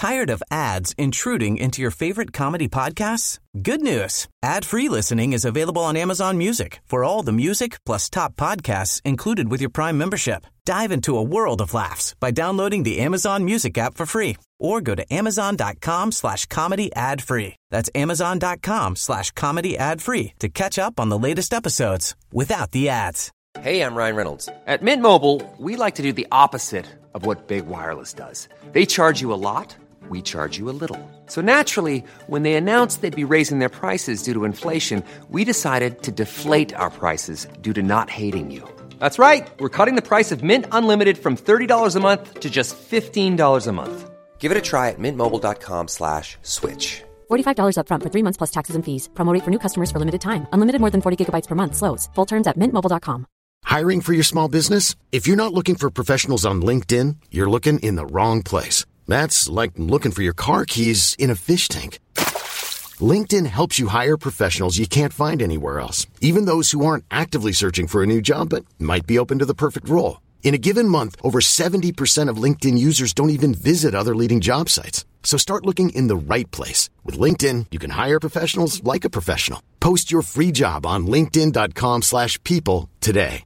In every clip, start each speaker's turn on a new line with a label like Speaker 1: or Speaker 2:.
Speaker 1: Tired of ads intruding into your favorite comedy podcasts? Good news. Ad-free listening is available on Amazon Music for all the music plus top podcasts included with your Prime membership. Dive into a world of laughs by downloading the Amazon Music app for free or go to amazon.com/comedy ad-free. That's amazon.com/comedy ad-free to catch up on the latest episodes without the ads.
Speaker 2: Hey, I'm Ryan Reynolds. At Mint Mobile, we like to do the opposite of what Big Wireless does. They charge you a lot, we charge you a little. So naturally, when they announced they'd be raising their prices due to inflation, we decided to deflate our prices due to not hating you. That's right. We're cutting the price of Mint Unlimited from $30 a month to just $15 a month. Give it a try at mintmobile.com/switch.
Speaker 3: $45 up front for 3 months plus taxes and fees. Promo rate for new customers for limited time. Unlimited more than 40 gigabytes per month slows. Full terms at mintmobile.com.
Speaker 4: Hiring for your small business? If you're not looking for professionals on LinkedIn, you're looking in the wrong place. That's like looking for your car keys in a fish tank. LinkedIn helps you hire professionals you can't find anywhere else, even those who aren't actively searching for a new job but might be open to the perfect role. In a given month, over 70% of LinkedIn users don't even visit other leading job sites. So start looking in the right place. With LinkedIn, you can hire professionals like a professional. Post your free job on linkedin.com/people today.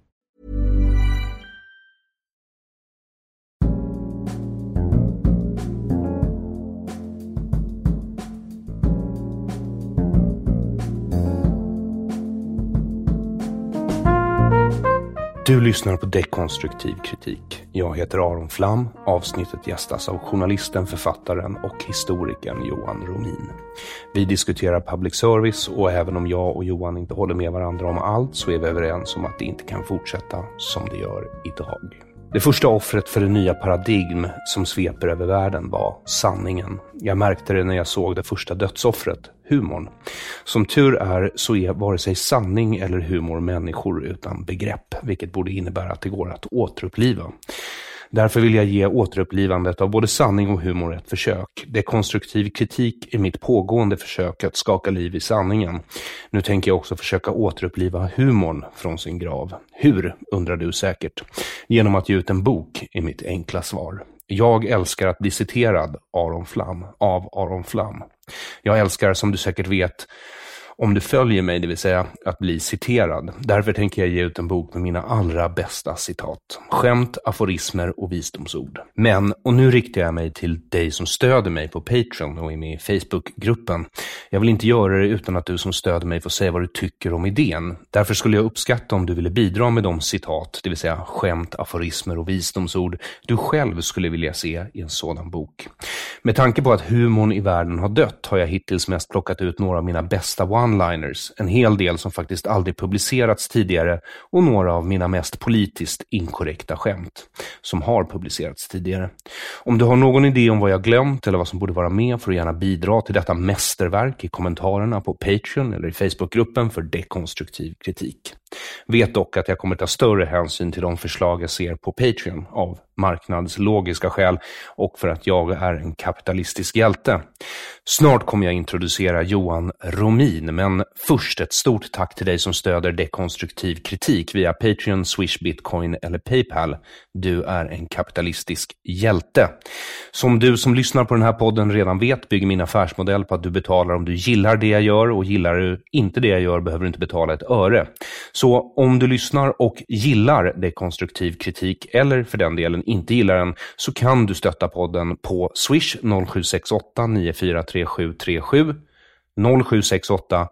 Speaker 5: Du lyssnar på Dekonstruktiv kritik. Jag heter Aron Flam. Avsnittet gästas av journalisten, författaren och historikern Johan Romin. Vi diskuterar public service och även om jag och Johan inte håller med varandra om allt så är vi överens om att det inte kan fortsätta som det gör idag. Det första offret för det nya paradigm som sveper över världen var sanningen. Jag märkte det när jag såg det första dödsoffret, humorn. Som tur är så är vare sig sanning eller humor människor utan begrepp, vilket borde innebära att det går att återuppliva. Därför vill jag ge återupplivandet av både sanning och humor ett försök. Det är konstruktiv kritik i mitt pågående försök att skaka liv i sanningen. Nu tänker jag också försöka återuppliva humorn från sin grav. Hur, undrar du säkert. Genom att ge ut en bok i mitt enkla svar. Jag älskar att bli citerad av Aron Flam. Jag älskar, som du säkert vet, om du följer mig, det vill säga att bli citerad. Därför tänker jag ge ut en bok med mina allra bästa citat. Skämt, aforismer och visdomsord. Men, och nu riktar jag mig till dig som stöder mig på Patreon och är med i Facebookgruppen. Jag vill inte göra det utan att du som stöder mig får säga vad du tycker om idén. Därför skulle jag uppskatta om du ville bidra med de citat, det vill säga skämt, aforismer och visdomsord du själv skulle vilja se i en sådan bok. Med tanke på att humorn i världen har dött har jag hittills mest plockat ut några av mina bästa one-liners, en hel del som faktiskt aldrig publicerats tidigare och några av mina mest politiskt inkorrekta skämt som har publicerats tidigare. Om du har någon idé om vad jag glömt eller vad som borde vara med får du gärna bidra till detta mästerverk i kommentarerna på Patreon eller i Facebookgruppen för dekonstruktiv kritik. Vet dock att jag kommer ta större hänsyn till de förslag jag ser på Patreon av marknadslogiska skäl och för att jag är en kapitalistisk hjälte. Snart kommer jag introducera Johan Romin, men först ett stort tack till dig som stöder dekonstruktiv kritik via Patreon, Swish, Bitcoin eller Paypal. Du är en kapitalistisk hjälte. Som du som lyssnar på den här podden redan vet bygger min affärsmodell på att du betalar om du gillar det jag gör och gillar du inte det jag gör behöver du inte betala ett öre. Så om du lyssnar och gillar dekonstruktiv kritik eller för den delen inte gillar den så kan du stötta podden på Swish 0768 943737 0768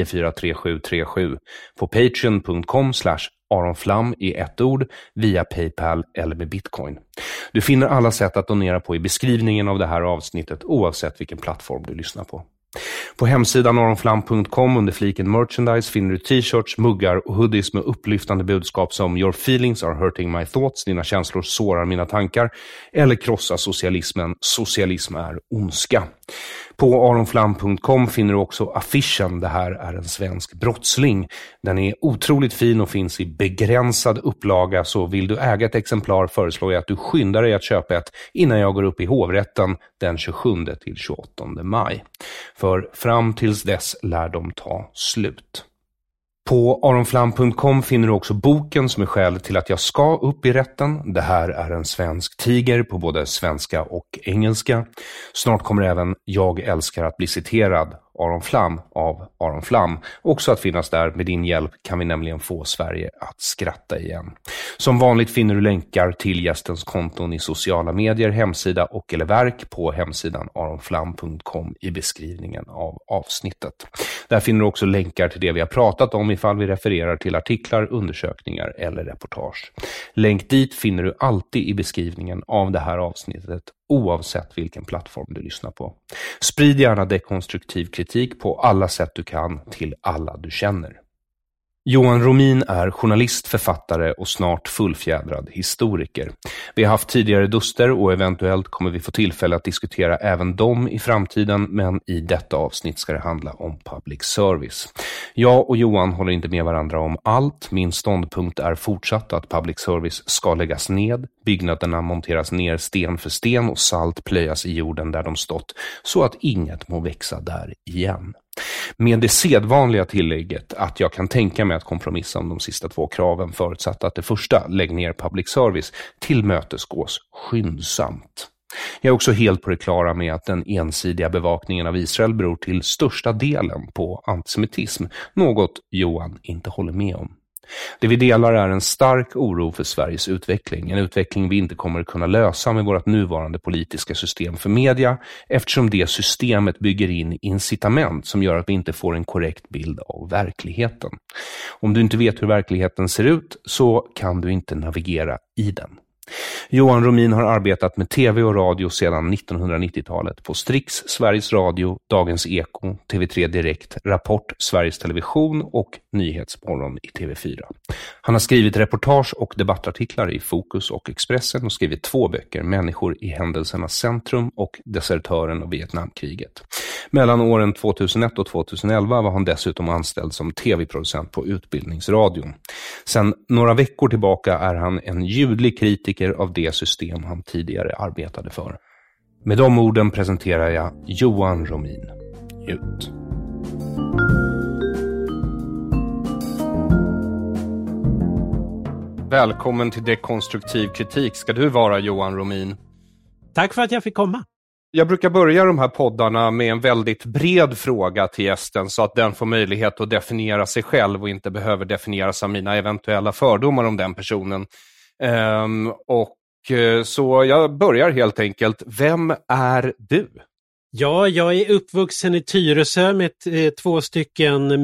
Speaker 5: 943737 på patreon.com/aronflam i ett ord via Paypal eller med Bitcoin. Du finner alla sätt att donera på i beskrivningen av det här avsnittet oavsett vilken plattform du lyssnar på. På hemsidan aronflam.com under fliken merchandise finner du t-shirts, muggar och hoodies med upplyftande budskap som Your feelings are hurting my thoughts, dina känslor sårar mina tankar, eller krossa socialismen, socialism är ondska. På aronflam.com finner du också affischen Det här är en svensk brottsling. Den är otroligt fin och finns i begränsad upplaga, så vill du äga ett exemplar föreslår jag att du skyndar dig att köpa ett innan jag går upp i hovrätten den 27 till 28 maj. För fram tills dess lär de ta slut. På aronflam.com finner du också boken som är skälet till att jag ska upp i rätten. Det här är en svensk tiger på både svenska och engelska. Snart kommer även Jag älskar att bli citerad, Aron Flam av Aron Flam, också att finnas där. Med din hjälp kan vi nämligen få Sverige att skratta igen. Som vanligt finner du länkar till gästens konton i sociala medier, hemsida och eller verk på hemsidan aronflam.com i beskrivningen av avsnittet. Där finner du också länkar till det vi har pratat om ifall vi refererar till artiklar, undersökningar eller reportage. Länk dit finner du alltid i beskrivningen av det här avsnittet, oavsett vilken plattform du lyssnar på. Sprid gärna dekonstruktiv kritik på alla sätt du kan till alla du känner. Johan Romin är journalist, författare och snart fullfjädrad historiker. Vi har haft tidigare duster och eventuellt kommer vi få tillfälle att diskutera även dem i framtiden, men i detta avsnitt ska det handla om public service. Jag och Johan håller inte med varandra om allt. Min ståndpunkt är fortsatt att public service ska läggas ned, byggnaderna monteras ner sten för sten och salt plöjas i jorden där de stått, så att inget må växa där igen. Med det sedvanliga tillägget att jag kan tänka mig att kompromissa om de sista två kraven, förutsatt att det första, lägg ner public service, tillmötesgås skyndsamt. Jag är också helt på det klara med att den ensidiga bevakningen av Israel beror till största delen på antisemitism, något Johan inte håller med om. Det vi delar är en stark oro för Sveriges utveckling, en utveckling vi inte kommer att kunna lösa med vårt nuvarande politiska system för media, eftersom det systemet bygger in incitament som gör att vi inte får en korrekt bild av verkligheten. Om du inte vet hur verkligheten ser ut så kan du inte navigera i den. Johan Romin har arbetat med tv och radio sedan 1990-talet på Strix, Sveriges Radio, Dagens Eko, TV3 Direkt, Rapport, Sveriges Television och Nyhetsmorgon i TV4. Han har skrivit reportage och debattartiklar i Fokus och Expressen och skrivit 2 böcker, Människor i händelsernas centrum och Desertören och Vietnamkriget. Mellan åren 2001 och 2011 var han dessutom anställd som tv-producent på Utbildningsradion. Sedan några veckor tillbaka är han en ljudlig kritiker av det system han tidigare arbetade för. Med de orden presenterar jag Johan Romin. Ut. Välkommen till Dekonstruktiv kritik ska du vara, Johan Romin.
Speaker 6: Tack för att jag fick komma.
Speaker 5: Jag brukar börja de här poddarna med en väldigt bred fråga till gästen så att den får möjlighet att definiera sig själv och inte behöver definieras av mina eventuella fördomar om den personen. Så jag börjar helt enkelt. Vem är du?
Speaker 6: Ja, jag är uppvuxen i Tyresö med 2 stycken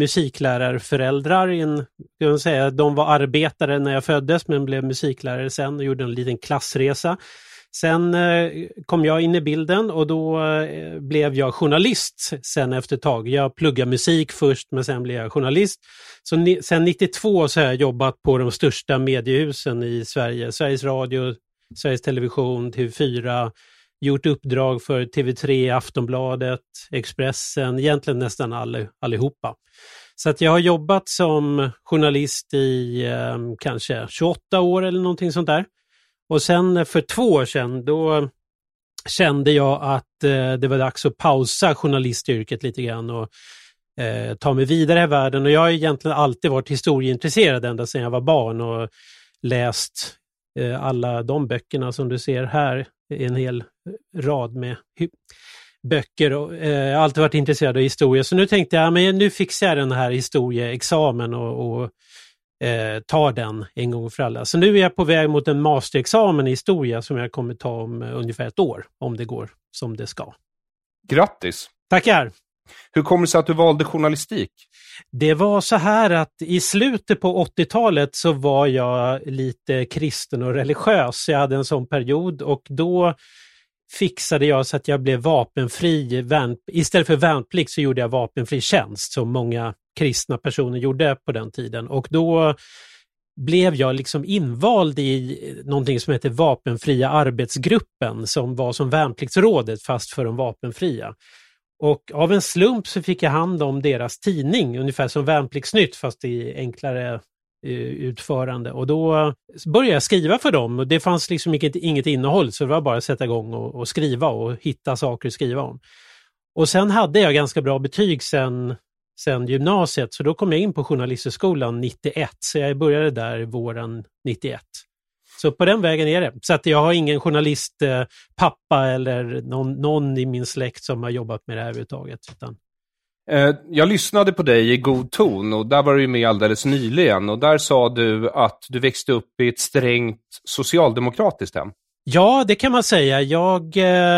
Speaker 6: musiklärarföräldrar. De var arbetare när jag föddes men blev musiklärare sen och gjorde en liten klassresa. Sen kom jag in i bilden och då blev jag journalist sen efter ett tag. Jag pluggade musik först men sen blev jag journalist. Så sen 92 så har jag jobbat på de största mediehusen i Sverige. Sveriges Radio, Sveriges Television, TV4, gjort uppdrag för TV3, Aftonbladet, Expressen, egentligen nästan allihopa. Så att jag har jobbat som journalist i kanske 28 år eller någonting sånt där. Och sen för 2 år sedan då kände jag att det var dags att pausa journalistyrket lite grann och ta mig vidare i världen. Och jag har egentligen alltid varit historieintresserad ända sedan jag var barn och läst alla de böckerna som du ser här, en hel rad med böcker. Och, jag har alltid varit intresserad av historia. Så nu tänkte jag, men nu fixar jag den här historieexamen och tar den en gång för alla. Så nu är jag på väg mot en masterexamen i historia som jag kommer ta om ungefär 1 år, om det går som det ska.
Speaker 5: Grattis!
Speaker 6: Tackar!
Speaker 5: Hur kommer det sig att du valde journalistik?
Speaker 6: Det var så här att i slutet på 80-talet så var jag lite kristen och religiös. Jag hade en sån period och då fixade jag så att jag blev vapenfri. Istället för värnplikt så gjorde jag vapenfri tjänst som många kristna personer gjorde på den tiden. Och då blev jag liksom invald i någonting som heter vapenfria arbetsgruppen som var som värnpliktsrådet fast för de vapenfria. Och av en slump så fick jag hand om deras tidning, ungefär som Värnpliktsnytt fast i enklare utförande. Och då började jag skriva för dem och det fanns liksom inget innehåll så det var bara att sätta igång och skriva och hitta saker att skriva om. Och sen hade jag ganska bra betyg sen sedan gymnasiet. Så då kom jag in på Journalisthögskolan 91. Så jag började där våren 91. Så på den vägen är det. Så att jag har ingen journalistpappa eller någon i min släkt som har jobbat med det här överhuvudtaget. Utan...
Speaker 5: Jag lyssnade på dig i God ton och där var du med alldeles nyligen. Och där sa du att du växte upp i ett strängt socialdemokratiskt hem.
Speaker 6: Ja, det kan man säga. Jag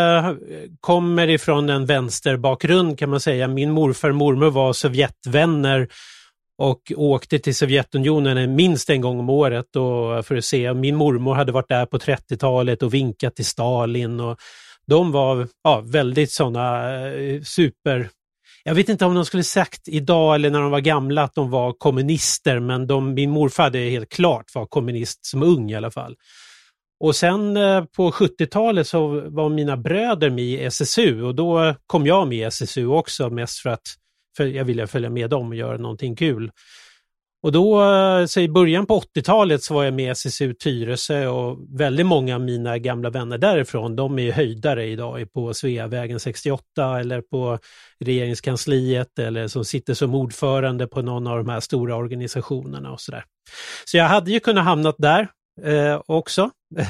Speaker 6: kommer ifrån en vänsterbakgrund kan man säga. Min morfar och mormor var sovjetvänner och åkte till Sovjetunionen minst en gång om året och för att se. Min mormor hade varit där på 30-talet och vinkat till Stalin och de var väldigt sådana super... Jag vet inte om de skulle sagt idag eller när de var gamla att de var kommunister, men min morfar hade helt klart var kommunist som ung i alla fall. Och sen på 70-talet så var mina bröder med i SSU och då kom jag med i SSU också mest för att jag ville följa med dem och göra någonting kul. Och då så i början på 80-talet så var jag med i SSU Tyresö och väldigt många av mina gamla vänner därifrån, de är höjdare idag på Sveavägen 68 eller på regeringskansliet eller som sitter som ordförande på någon av de här stora organisationerna och sådär. Så jag hade ju kunnat hamnat där också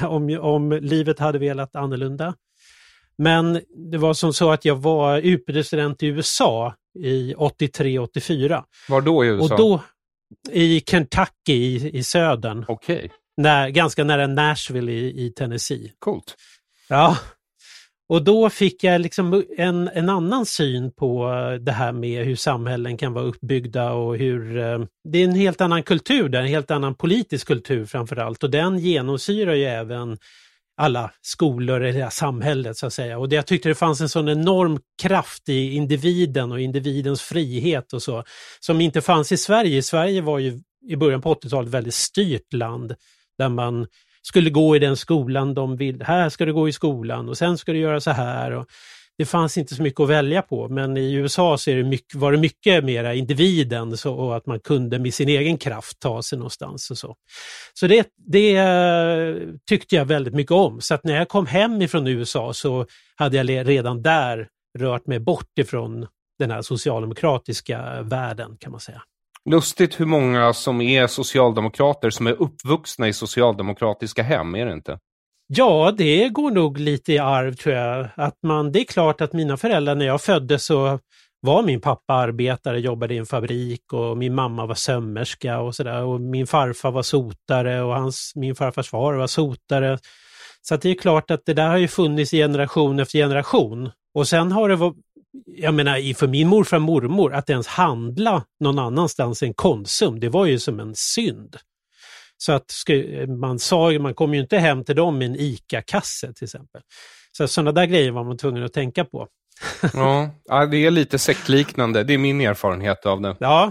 Speaker 6: om livet hade velat annorlunda. Men det var som så att jag var utbytesstudent i USA i 83-84.
Speaker 5: Var då i USA?
Speaker 6: Och då i Kentucky i södern.
Speaker 5: Okej.
Speaker 6: Ganska nära Nashville i Tennessee.
Speaker 5: Coolt.
Speaker 6: Ja. Och då fick jag liksom en annan syn på det här med hur samhällen kan vara uppbyggda och hur det är en helt annan kultur där, en helt annan politisk kultur framförallt. Och den genomsyrar ju även alla skolor i det här samhället så att säga. Och jag tyckte det fanns en sån enorm kraft i individen och individens frihet och så. Som inte fanns i Sverige. Sverige var ju i början på 80-talet väldigt styrt land där man skulle gå i den skolan de vill. Här ska du gå i skolan och sen ska du göra så här. Och det fanns inte så mycket att välja på. Men i USA så var det mycket mera individen och att man kunde med sin egen kraft ta sig någonstans och så. Så det tyckte jag väldigt mycket om. Så att när jag kom hem ifrån USA så hade jag redan där rört mig bort ifrån den här socialdemokratiska världen kan man säga.
Speaker 5: Lustigt hur många som är socialdemokrater som är uppvuxna i socialdemokratiska hem, är det inte?
Speaker 6: Ja, det går nog lite i arv tror jag. Det är klart att mina föräldrar när jag föddes så var min pappa arbetare, jobbade i en fabrik och min mamma var sömmerska och sådär. Och min farfar var sotare och min farfars far var sotare. Så att det är klart att det där har ju funnits generation efter generation. Och sen har det varit, jag menar för min morfar och mormor att ens handla någon annanstans än Konsum, det var ju som en synd. Så att man kom ju inte hem till dem med en ICA-kasse till exempel. Så sådana där grejer var man tvungen att tänka på.
Speaker 5: Ja, det är lite sektliknande. Det är min erfarenhet av det.
Speaker 6: Ja,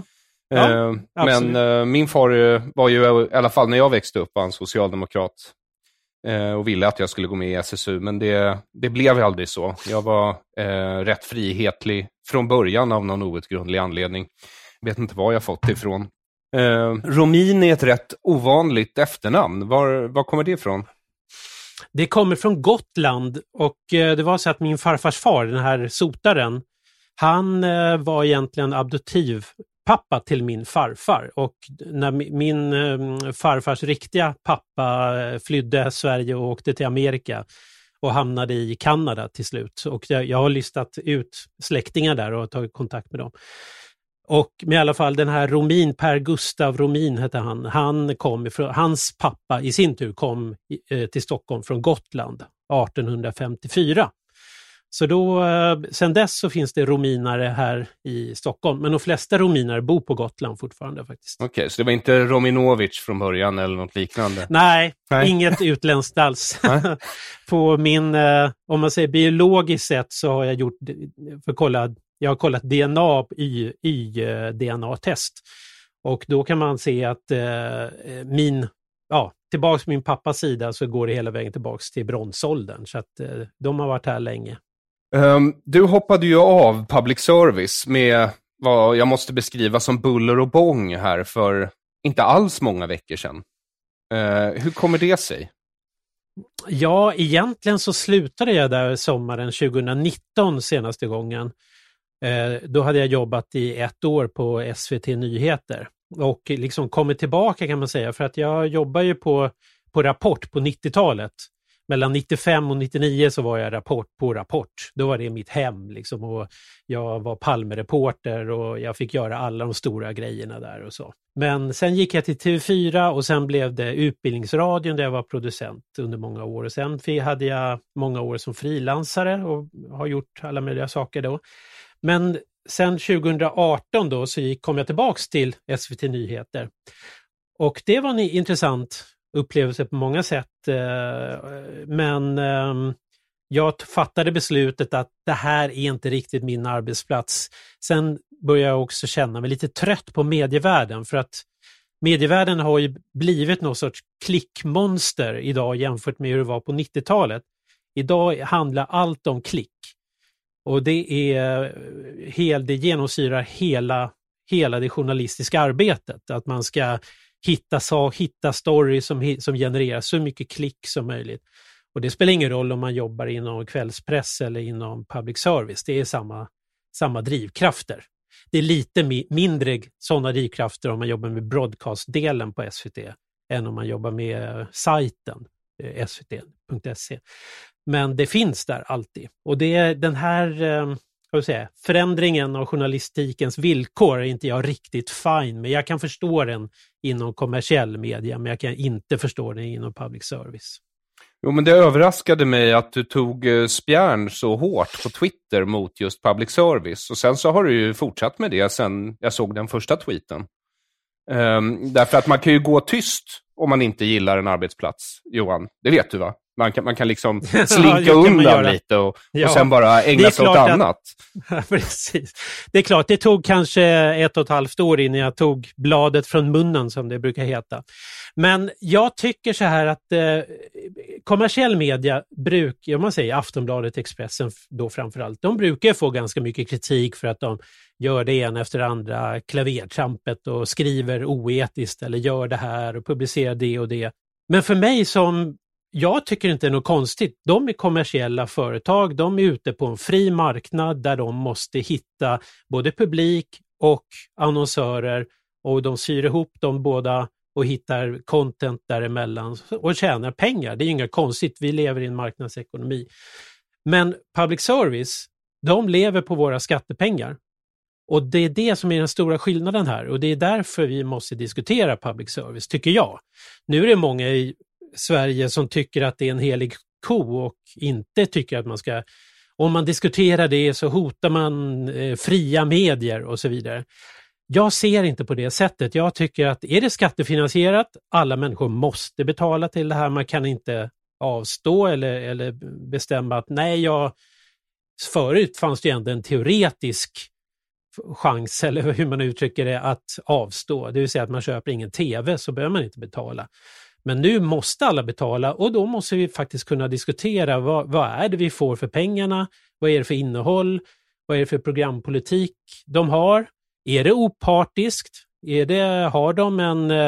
Speaker 5: men min far var ju, i alla fall när jag växte upp, var en socialdemokrat. Och ville att jag skulle gå med i SSU. Men det blev aldrig så. Jag var rätt frihetlig från början av någon outgrundlig anledning. Jag vet inte var jag fått det ifrån. Romin är ett rätt ovanligt efternamn. Var kommer det ifrån?
Speaker 6: Det kommer från Gotland och det var så att min farfars far, den här sotaren, han var egentligen adoptivpappa till min farfar. Och när min farfars riktiga pappa flydde Sverige och åkte till Amerika och hamnade i Kanada till slut. Och jag har listat ut släktingar där och tagit kontakt med dem. Och med i alla fall den här Romin, Per Gustav Romin hette han kom ifrån, hans pappa i sin tur kom till Stockholm från Gotland 1854. Så då, sen dess så finns det rominare här i Stockholm, men de flesta rominare bor på Gotland fortfarande faktiskt.
Speaker 5: Okej, så det var inte Rominovic från början eller något liknande?
Speaker 6: Nej. Inget utländskt alls. På min, om man säger biologiskt sett så har jag gjort, jag har kollat DNA i DNA-test. Och då kan man se att tillbaks på min pappas sida så går det hela vägen tillbaks till bronsåldern. Så att de har varit här länge.
Speaker 5: Du hoppade ju av public service med vad jag måste beskriva som buller och bång här för inte alls många veckor sedan. Hur kommer det sig?
Speaker 6: Ja, egentligen så slutade jag där sommaren 2019 senaste gången. Då hade jag jobbat i 1 år på SVT Nyheter och liksom kommit tillbaka kan man säga, för att jag jobbar ju på Rapport på 90-talet. Mellan 95 och 99 så var jag på Rapport. Då var det mitt hem liksom, och jag var Palme-reporter och jag fick göra alla de stora grejerna där och så. Men sen gick jag till TV4 och sen blev det Utbildningsradion där jag var producent under många år. Och sen hade jag många år som frilansare och har gjort alla möjliga saker då. Men sen 2018 då så kom jag tillbaks till SVT Nyheter. Och det var en intressant upplevelse på många sätt. Men jag fattade beslutet att det här är inte riktigt min arbetsplats. Sen började jag också känna mig lite trött på medievärlden, för att medievärlden har ju blivit någon sorts klickmonster idag jämfört med hur det var på 90-talet. Idag handlar allt om klick. Och det genomsyrar hela det journalistiska arbetet. Att man ska hitta story som genererar så mycket klick som möjligt. Och det spelar ingen roll om man jobbar inom kvällspress eller inom public service. Det är samma drivkrafter. Det är lite mindre sådana drivkrafter om man jobbar med broadcast-delen på SVT än om man jobbar med sajten svt.se. Men det finns där alltid. Och det är den här förändringen av journalistikens villkor är inte jag riktigt fine med. Jag kan förstå den inom kommersiell media, men jag kan inte förstå den inom public service.
Speaker 5: Jo, men det överraskade mig att du tog spjärn så hårt på Twitter mot just public service. Och sen så har du ju fortsatt med det sen jag såg den första tweeten. Därför att man kan ju gå tyst om man inte gillar en arbetsplats, Johan. Det vet du, va? Man kan liksom slinka undan lite och sen bara ägna sig åt annat.
Speaker 6: Precis. Det är klart, det tog kanske 1,5 år innan jag tog bladet från munnen, som det brukar heta. Men jag tycker så här att kommersiell media om man säger Aftonbladet, Expressen då framförallt, de brukar få ganska mycket kritik för att de gör det ena efter andra klavertrampet och skriver oetiskt eller gör det här och publicerar det och det. Men för mig jag tycker inte det är något konstigt. De är kommersiella företag, de är ute på en fri marknad där de måste hitta både publik och annonsörer, och de syr ihop dem båda och hittar content däremellan och tjänar pengar. Det är inget konstigt, vi lever i en marknadsekonomi. Men public service, de lever på våra skattepengar. Och det är det som är den stora skillnaden här, och det är därför vi måste diskutera public service, tycker jag. Nu är det många i Sverige som tycker att det är en helig ko och inte tycker att man ska, om man diskuterar det så hotar man fria medier och så vidare. Jag ser inte på det sättet. Jag tycker att är det skattefinansierat, alla människor måste betala till det här. Man kan inte avstå eller bestämma att förut fanns det ändå en teoretisk chans, eller hur man uttrycker det, att avstå. Det vill säga att man köper ingen tv så behöver man inte betala. Men nu måste alla betala, och då måste vi faktiskt kunna diskutera vad är det vi får för pengarna, vad är det för innehåll, vad är det för programpolitik de har, är det opartiskt, har de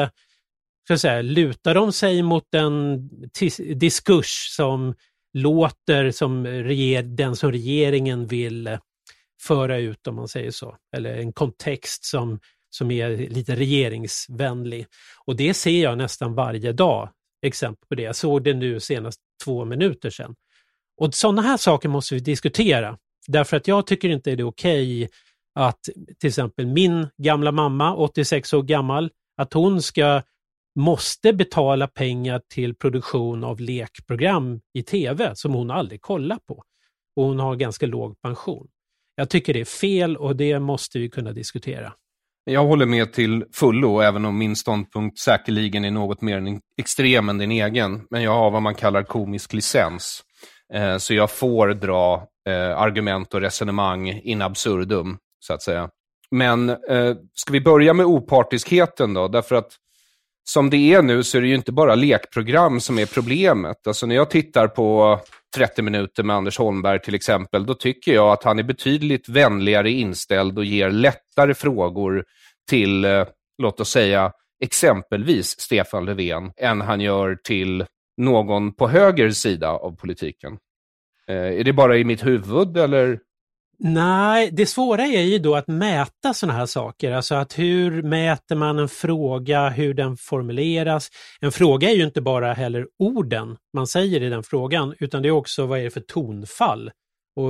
Speaker 6: lutar de sig mot en diskurs som låter som den som regeringen vill föra ut, om man säger så, eller en kontext som är lite regeringsvänlig. Och det ser jag nästan varje dag exempel på det. Jag såg det nu senast 2 minuter sedan. Och sådana här saker måste vi diskutera. Därför att jag tycker inte det är okej att till exempel min gamla mamma, 86 år gammal, att hon måste betala pengar till produktion av lekprogram i tv som hon aldrig kollar på. Och hon har ganska låg pension. Jag tycker det är fel, och det måste vi kunna diskutera.
Speaker 5: Jag håller med till fullo, även om min ståndpunkt säkerligen är något mer extrem än din egen. Men jag har vad man kallar komisk licens. Så jag får dra argument och resonemang in absurdum, så att säga. Men ska vi börja med opartiskheten då? Därför att som det är nu så är det ju inte bara lekprogram som är problemet. Alltså när jag tittar på 30 minuter med Anders Holmberg till exempel, då tycker jag att han är betydligt vänligare inställd och ger lättare frågor till, låt oss säga, exempelvis Stefan Löfven än han gör till någon på höger sida av politiken. Är det bara i mitt huvud, eller
Speaker 6: Nej, det svåra är ju då att mäta sådana här saker. Alltså att hur mäter man en fråga, hur den formuleras. En fråga är ju inte bara heller orden man säger i den frågan, utan det är också vad är det för tonfall. Och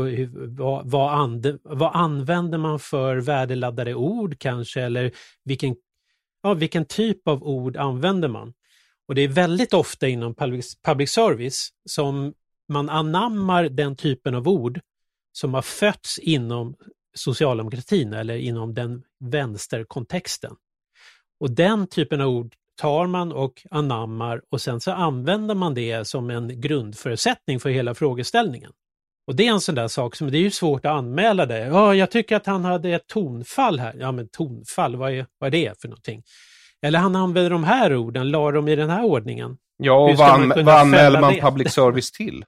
Speaker 6: vad använder man för värdeladdade ord kanske, eller vilken typ av ord använder man. Och det är väldigt ofta inom public service som man anammar den typen av ord som har fötts inom socialdemokratin eller inom den vänsterkontexten. Och den typen av ord tar man och anammar, och sen så använder man det som en grundförutsättning för hela frågeställningen. Och det är en sån där sak som det är ju svårt att anmäla det. Ja, jag tycker att han hade ett tonfall här. Ja, men tonfall, vad är det för någonting? Eller han använder de här orden, la dem i den här ordningen.
Speaker 5: Ja, och vad anmäler man public service till?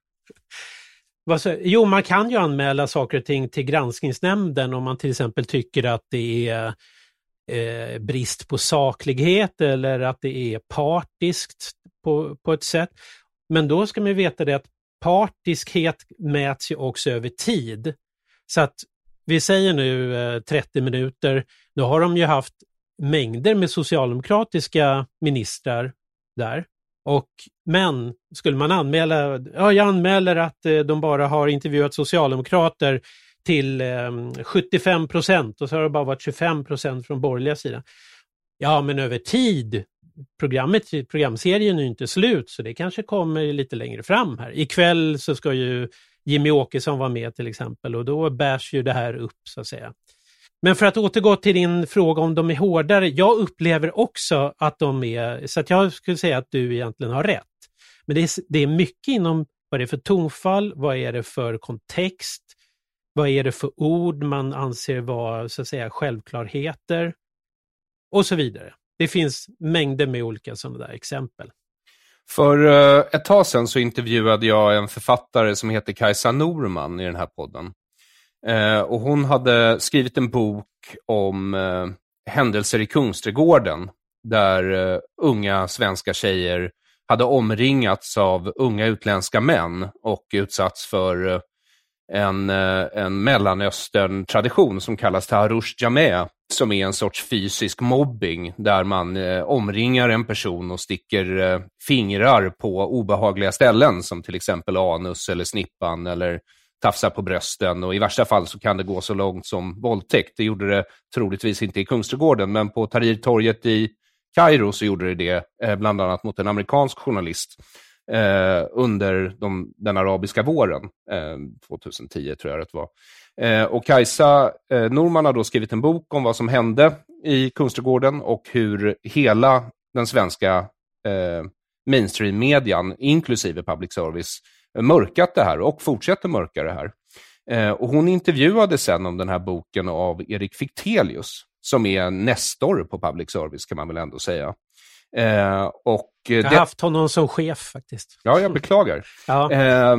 Speaker 6: Jo, man kan ju anmäla saker och ting till granskningsnämnden om man till exempel tycker att det är brist på saklighet eller att det är partiskt på ett sätt. Men då ska man veta det att partiskhet mäts ju också över tid. Så att vi säger nu 30 minuter, då har de ju haft mängder med socialdemokratiska ministrar där. Men skulle man anmäla, jag anmäler att de bara har intervjuat socialdemokrater till 75% och så har det bara varit 25% från borgerliga sidan. Ja, men över tid, programserien är ju inte slut, så det kanske kommer lite längre fram här. Ikväll så ska ju Jimmy Åkesson vara med till exempel, och då bärs ju det här upp så att säga. Men för att återgå till din fråga om de är hårdare, jag upplever också att de är, så att jag skulle säga att du egentligen har rätt. Men det är mycket inom vad det är för tonfall, vad är det för kontext, vad är det för ord man anser vara så att säga självklarheter och så vidare. Det finns mängder med olika sådana där exempel.
Speaker 5: För ett tag sedan så intervjuade jag en författare som heter Kajsa Norman i den här podden. Och hon hade skrivit en bok om händelser i Kungsträdgården där unga svenska tjejer hade omringats av unga utländska män och utsatts för en Mellanöstern-tradition som kallas taharush jameh, som är en sorts fysisk mobbing där man omringar en person och sticker fingrar på obehagliga ställen som till exempel anus eller snippan eller tafsar på brösten, och i värsta fall så kan det gå så långt som våldtäkt. Det gjorde det troligtvis inte i Kungsträdgården, men på Tahrirtorget i Kairo så gjorde det bland annat mot en amerikansk journalist under den arabiska våren 2010 tror jag det var. Och Kajsa Norman har då skrivit en bok om vad som hände i Kungsträdgården och hur hela den svenska mainstream-median, inklusive public service, mörkat det här och fortsätter mörka det här. Och hon intervjuade sen om den här boken av Erik Fichtelius, som är en nestor på public service kan man väl ändå säga. Och
Speaker 6: jag har haft honom som chef faktiskt.
Speaker 5: Ja, jag beklagar.
Speaker 6: Ja.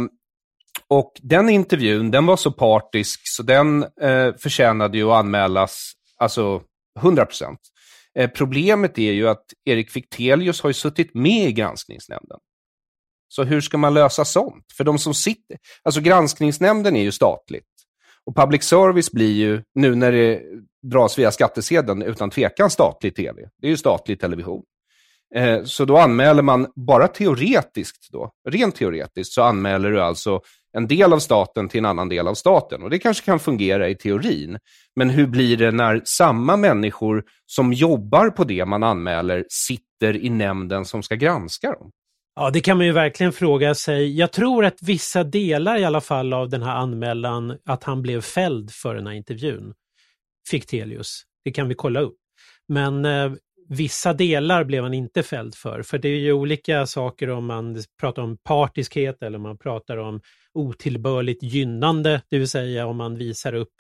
Speaker 5: Och den intervjun, den var så partisk så den förtjänade ju att anmälas, alltså 100%. Problemet är ju att Erik Fichtelius har ju suttit med i granskningsnämnden. Så hur ska man lösa sånt? För de som sitter, alltså granskningsnämnden är ju statligt. Och public service blir ju, nu när det dras via skattesedeln, utan tvekan statlig tv. Det är ju statlig television. Så då anmäler man bara teoretiskt då, rent teoretiskt så anmäler du alltså en del av staten till en annan del av staten. Och det kanske kan fungera i teorin. Men hur blir det när samma människor som jobbar på det man anmäler sitter i nämnden som ska granska dem?
Speaker 6: Ja, det kan man ju verkligen fråga sig. Jag tror att vissa delar i alla fall av den här anmälan, att han blev fälld för den här intervjun, Fichtelius. Det kan vi kolla upp. Men vissa delar blev han inte fälld för det är ju olika saker om man pratar om partiskhet eller om man pratar om otillbörligt gynnande, det vill säga om man visar upp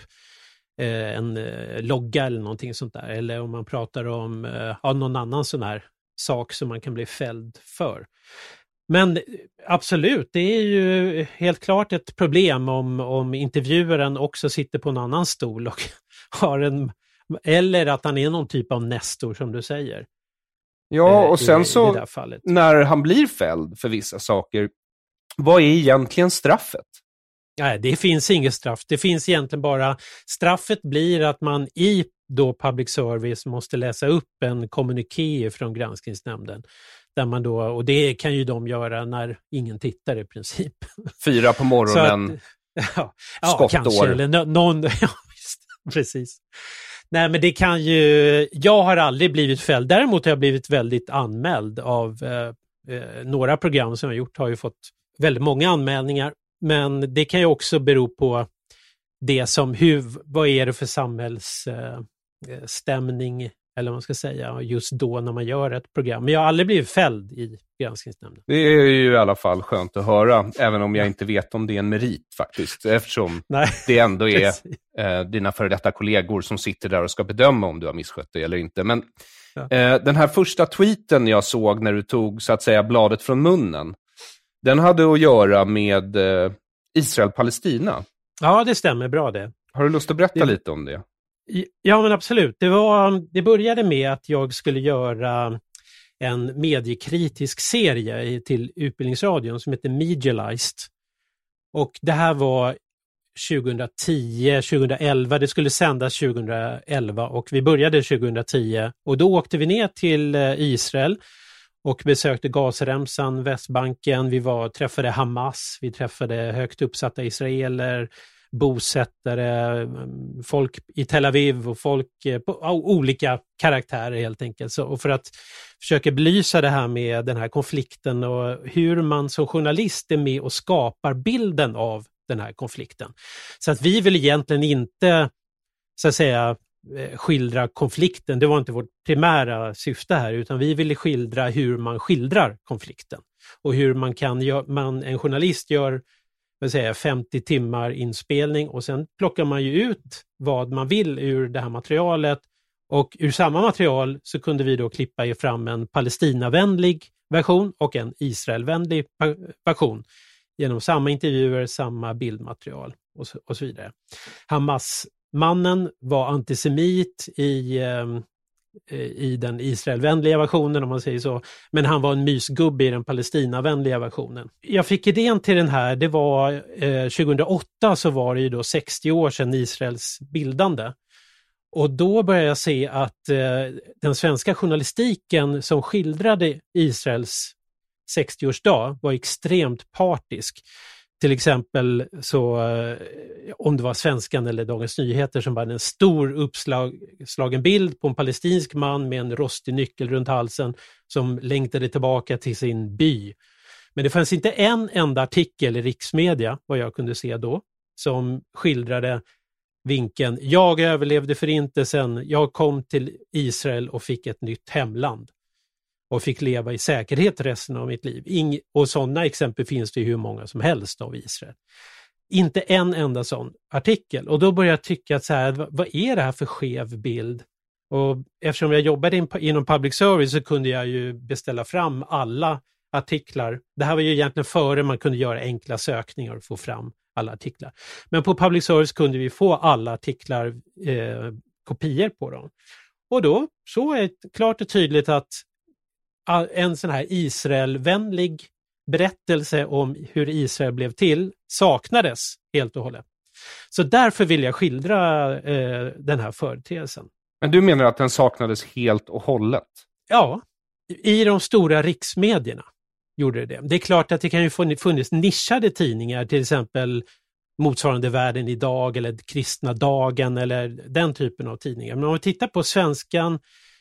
Speaker 6: en logga eller någonting sånt där, eller om man pratar om någon annan sån här sak som man kan bli fälld för. Men absolut, det är ju helt klart ett problem om intervjuaren också sitter på en annan stol och har eller att han är någon typ av nestor som du säger.
Speaker 5: Ja, och sen så när han blir fälld för vissa saker, vad är egentligen straffet?
Speaker 6: Nej, det finns inget straff. Det finns egentligen bara, straffet blir att man i då public service måste läsa upp en kommuniké från granskningsnämnden. Där man då, och det kan ju de göra när ingen tittar i princip.
Speaker 5: 4 på morgonen,
Speaker 6: ja,
Speaker 5: skottår.
Speaker 6: Kanske, eller någon, ja, visst, precis. Nej, men det kan ju, jag har aldrig blivit fälld. Däremot har jag blivit väldigt anmäld av några program som jag gjort, har ju fått väldigt många anmälningar. Men det kan ju också bero på det som, vad är det för samhällsstämning eller vad man ska säga, just då när man gör ett program. Men jag har aldrig blivit fälld i granskningsnämnden.
Speaker 5: Det är ju i alla fall skönt att höra, även om jag inte vet om det är en merit faktiskt, eftersom det ändå är dina före detta kollegor som sitter där och ska bedöma om du har misskött dig eller inte. Men den här första tweeten jag såg när du tog så att säga bladet från munnen, den hade att göra med Israel-Palestina. Ja,
Speaker 6: det stämmer bra det.
Speaker 5: Har du lust att berätta lite om det?
Speaker 6: Ja, men absolut. Det började med att jag skulle göra en mediekritisk serie till Utbildningsradion som heter Medialized. Och det här var 2011, det skulle sändas 2011 och vi började 2010. Och då åkte vi ner till Israel och besökte Gazaremsan, Västbanken, vi träffade Hamas, vi träffade högt uppsatta israeler, bosättare, folk i Tel Aviv och folk på olika karaktärer helt enkelt. Och för att försöka belysa det här med den här konflikten och hur man som journalist är med och skapar bilden av den här konflikten. Så att vi vill egentligen inte, så att säga, skildra konflikten. Det var inte vårt primära syfte här, utan vi ville skildra hur man skildrar konflikten. Och hur en journalist gör 50 timmar inspelning och sen plockar man ju ut vad man vill ur det här materialet, och ur samma material så kunde vi då klippa fram en Palestinavänlig version och en Israelvänlig version genom samma intervjuer, samma bildmaterial och så vidare. Hamas-mannen var antisemit i den Israelvänliga versionen, om man säger så. Men han var en mysgubbe i den Palestinavänliga versionen. Jag fick idén till den här, det var 2008, så var det ju då 60 år sedan Israels bildande. Och då började jag se att den svenska journalistiken som skildrade Israels 60-årsdag var extremt partisk. Till exempel så, om det var Svenskan eller Dagens Nyheter som hade en stor uppslagen bild på en palestinsk man med en rostig nyckel runt halsen som längtade tillbaka till sin by. Men det fanns inte en enda artikel i riksmedia, vad jag kunde se då, som skildrade vinkeln: jag överlevde förintelsen, jag kom till Israel och fick ett nytt hemland och fick leva i säkerhet resten av mitt liv. Och sådana exempel finns det ju hur många som helst av Israel. Inte en enda sån artikel. Och då började jag tycka att så här, vad är det här för skev bild? Och eftersom jag jobbade inom public service så kunde jag ju beställa fram alla artiklar. Det här var ju egentligen före man kunde göra enkla sökningar och få fram alla artiklar. Men på public service kunde vi få alla artiklar, kopior på dem. Och då så är det klart och tydligt att en sån här Israelvänlig berättelse om hur Israel blev till saknades helt och hållet. Så därför vill jag skildra den här företeelsen.
Speaker 5: Men du menar att den saknades helt och hållet?
Speaker 6: Ja, i de stora riksmedierna gjorde det. Det är klart att det kan ju funnits nischade tidningar, till exempel motsvarande Världen idag eller Kristna dagen eller den typen av tidningar. Men om vi tittar på Svenskan,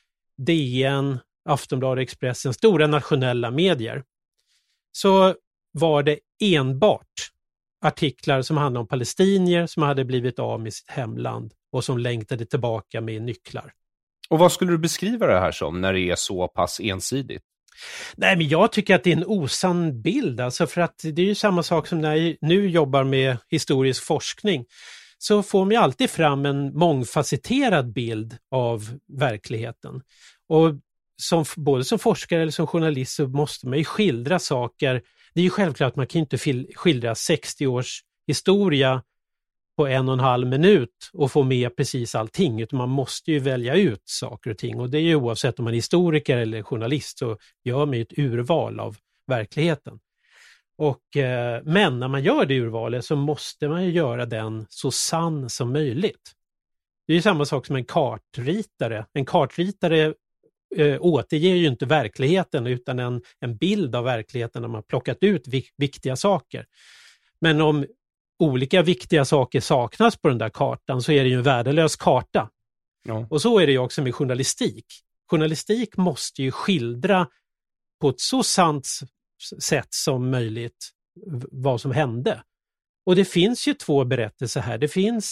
Speaker 6: DN, Aftonbladet, Expressen, stora nationella medier, så var det enbart artiklar som handlade om palestinier som hade blivit av med sitt hemland och som längtade tillbaka med nycklar. Och
Speaker 5: vad skulle du beskriva det här som när det är så pass ensidigt?
Speaker 6: Nej, men jag tycker att det är en osann bild, alltså, för att det är ju samma sak som när jag nu jobbar med historisk forskning, så får man ju alltid fram en mångfacetterad bild av verkligheten. Och både som forskare eller som journalist så måste man ju skildra saker. Det är ju självklart att man kan inte skildra 60 års historia på 1,5 minut och få med precis allting, utan man måste ju välja ut saker och ting. Och det är ju oavsett om man är historiker eller journalist, så gör man ju ett urval av verkligheten. Men när man gör det urvalet så måste man ju göra den så sann som möjligt. Det är ju samma sak som en kartritare. En kartritare återger ju inte verkligheten utan en bild av verkligheten när man plockat ut viktiga saker. Men om olika viktiga saker saknas på den där kartan så är det ju en värdelös karta. Ja. Och så är det ju också med journalistik. Journalistik måste ju skildra på ett så sant sätt som möjligt vad som hände. Och det finns ju 2 berättelser här.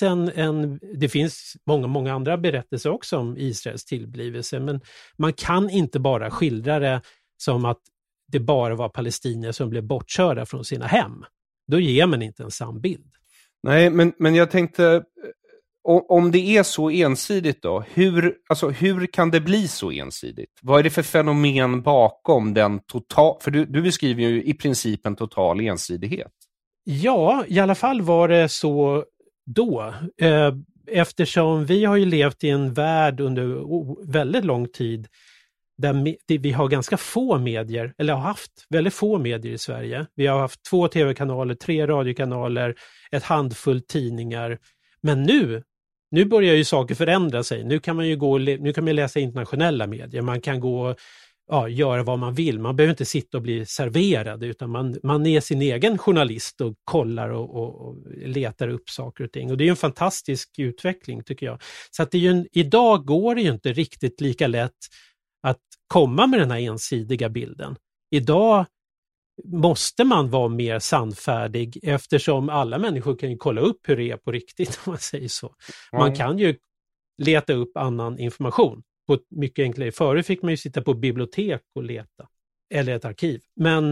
Speaker 6: Det finns många andra berättelser också om Israels tillblivelse, men man kan inte bara skildra det som att det bara var palestinier som blev bortkörda från sina hem. Då ger man inte en sann bild.
Speaker 5: Nej, men jag tänkte, om det är så ensidigt då, hur kan det bli så ensidigt? Vad är det för fenomen bakom den för du beskriver ju i princip en total ensidighet.
Speaker 6: Ja, i alla fall var det så då. Eftersom vi har ju levt i en värld under väldigt lång tid där vi har ganska få medier, eller har haft väldigt få medier i Sverige. Vi har haft 2 tv-kanaler, 3 radiokanaler, ett handfull tidningar. Men nu börjar ju saker förändra sig. Nu kan man läsa internationella medier. Man kan gå göra vad man vill. Man behöver inte sitta och bli serverad utan man är sin egen journalist och kollar och letar upp saker och ting. Och det är ju en fantastisk utveckling tycker jag. Så att idag går det ju inte riktigt lika lätt att komma med den här ensidiga bilden. Idag måste man vara mer sannfärdig eftersom alla människor kan ju kolla upp hur det är på riktigt om man säger så. Man kan ju leta upp annan information på ett mycket enklare. Förut fick man ju sitta på bibliotek och leta. Eller ett arkiv. Men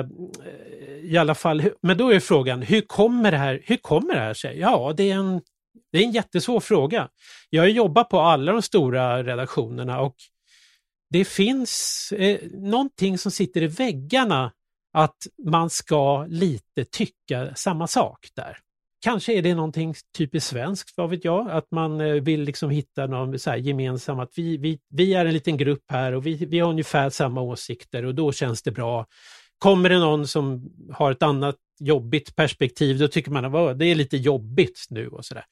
Speaker 6: i alla fall, men då är frågan, hur kommer det här sig? Ja, det är en jättesvår fråga. Jag har jobbat på alla de stora redaktionerna och det finns någonting som sitter i väggarna att man ska lite tycka samma sak där. Kanske är det någonting typiskt svenskt, vad vet jag, att man vill liksom hitta någon så här gemensam, att vi är en liten grupp här och vi har ungefär samma åsikter och då känns det bra. Kommer det någon som har ett annat jobbigt perspektiv, då tycker man att det är lite jobbigt nu och sådär.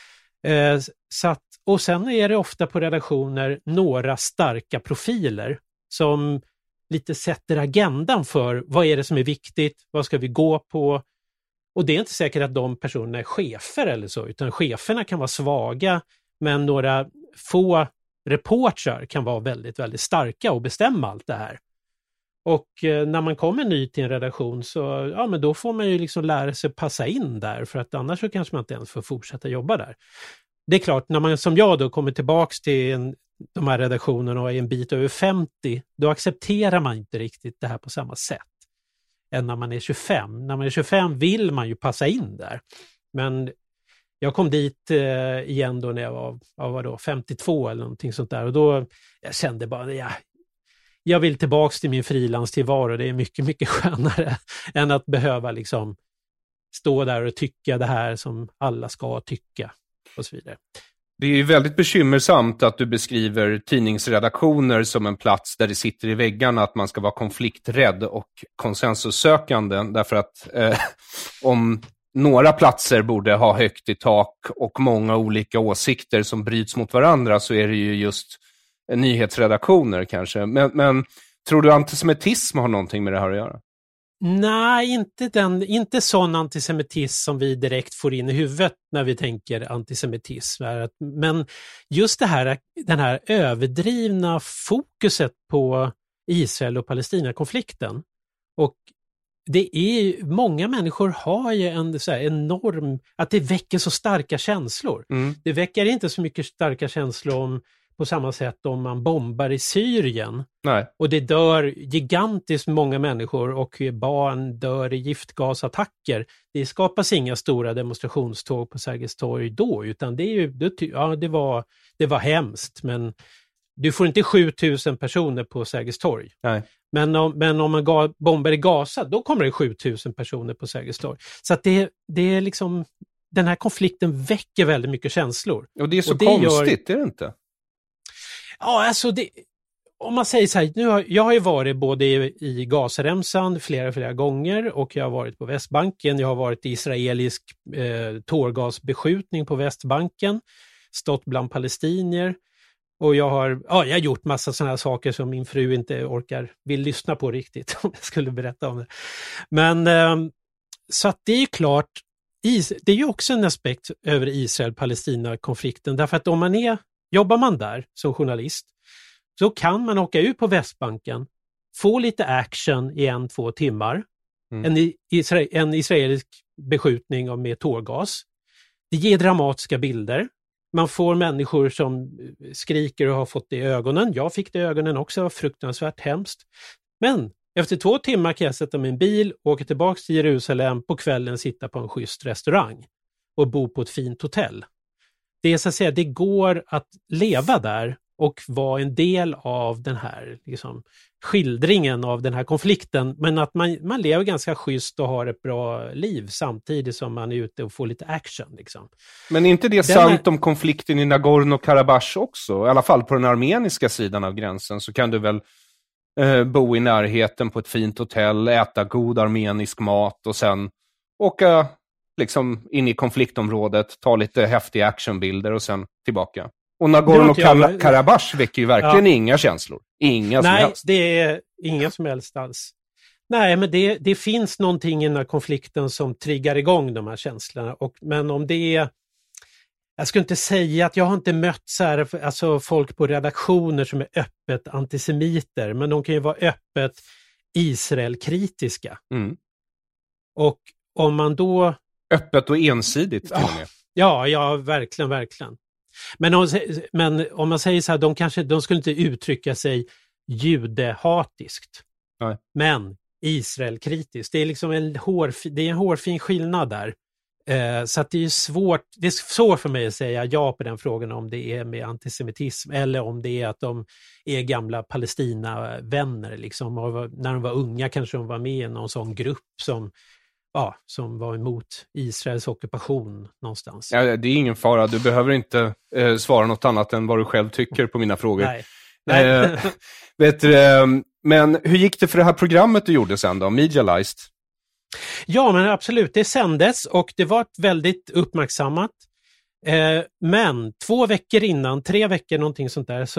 Speaker 6: Och sen är det ofta på redaktioner några starka profiler som lite sätter agendan för vad är det som är viktigt, vad ska vi gå på. Och det är inte säkert att de personerna är chefer eller så, utan cheferna kan vara svaga, men några få reportrar kan vara väldigt, väldigt starka och bestämma allt det här. Och när man kommer ny till en redaktion så men då får man ju liksom lära sig passa in där, för att annars så kanske man inte ens får fortsätta jobba där. Det är klart, när man som jag då kommer tillbaks till de här redaktionerna och är en bit över 50, då accepterar man inte riktigt det här på samma sätt än när man är 25. När man är 25 vill man ju passa in där. Men jag kom dit igen då när jag var 52 eller någonting sånt där. Och då jag kände bara, jag vill tillbaks till min frilanstillvaro. Det är mycket, mycket skönare än att behöva liksom stå där och tycka det här som alla ska tycka och så vidare.
Speaker 5: Det är ju väldigt bekymmersamt att du beskriver tidningsredaktioner som en plats där det sitter i väggarna att man ska vara konflikträdd och konsensussökande. Därför att om några platser borde ha högt i tak och många olika åsikter som bryts mot varandra, så är det ju just nyhetsredaktioner kanske. Men tror du antisemitism har någonting med det här att göra?
Speaker 6: Nej, inte sån antisemitism som vi direkt får in i huvudet när vi tänker antisemitism. Men just den här överdrivna fokuset på Israel och Palestina-konflikten. Och det är många människor har ju en så här enorm, att det väcker så starka känslor. Det väcker inte så mycket starka känslor på samma sätt om man bombar i Syrien. Nej. Och det dör gigantiskt många människor och barn dör i giftgasattacker. Det skapas inga stora demonstrationståg på Sergels torg då, utan det var hemskt, men du får inte 7000 personer på Sergels torg. Nej. Men om man bombar i Gaza, då kommer det 7000 personer på Sergels torg. Så att det är liksom, den här konflikten väcker väldigt mycket känslor.
Speaker 5: Och det är så konstigt, är det inte?
Speaker 6: Ja, alltså om man säger så här, jag har ju varit både i Gazaremsan flera gånger och jag har varit på Västbanken. Jag har varit i israelisk tårgasbeskjutning på Västbanken, stått bland palestinier och jag har gjort massa sådana här saker som min fru inte vill lyssna på riktigt om jag skulle berätta om det. Men så att det är klart, det är ju också en aspekt över Israel-Palestina-konflikten, därför att jobbar man där som journalist så kan man åka ut på Västbanken, få lite action i 1-2 timmar, en israelisk beskjutning med tårgas. Det ger dramatiska bilder. Man får människor som skriker och har fått det i ögonen. Jag fick det i ögonen också, det var fruktansvärt hemskt. Men efter 2 timmar kan jag sätta min bil, åka tillbaka till Jerusalem, på kvällen sitta på en schysst restaurang och bo på ett fint hotell. Det är så att säga, det går att leva där och vara en del av den här liksom, skildringen av den här konflikten, men att man lever ganska schysst och har ett bra liv samtidigt som man är ute och får lite action. Liksom.
Speaker 5: Men är inte det sant om konflikten i Nagorno-Karabach också? I alla fall på den armeniska sidan av gränsen så kan du väl bo i närheten på ett fint hotell, äta god armenisk mat och sen åka liksom in i konfliktområdet, ta lite häftiga actionbilder och sen tillbaka. Och Nagorno-Karabach väcker ju verkligen inga känslor. Inga som helst. Nej,
Speaker 6: det är inga som helst alls. Nej, men det finns någonting i den här konflikten som triggar igång de här känslorna. Men om det är... Jag skulle inte säga att jag har inte mött så här, alltså folk på redaktioner som är öppet antisemiter, men de kan ju vara öppet Israel-kritiska. Mm. Och om man då...
Speaker 5: Öppet och ensidigt till och med.
Speaker 6: Ja, verkligen. Men om man säger så här, de skulle inte uttrycka sig judehatiskt.
Speaker 5: Nej.
Speaker 6: Men Israel-kritiskt. Det är liksom en hårfin skillnad där. Så att det är svårt för mig att säga ja på den frågan om det är med antisemitism eller om det är att de är gamla Palestina-vänner. Liksom. När de var unga kanske de var med i någon sån grupp som var emot Israels ockupation någonstans.
Speaker 5: Ja, det är ingen fara. Du behöver inte svara något annat än vad du själv tycker på mina frågor.
Speaker 6: Nej.
Speaker 5: Men hur gick det för det här programmet du gjorde sen då, Medialized?
Speaker 6: Ja, men absolut. Det sändes och det var väldigt uppmärksammat. Men 2 veckor innan, 3 veckor någonting sånt där,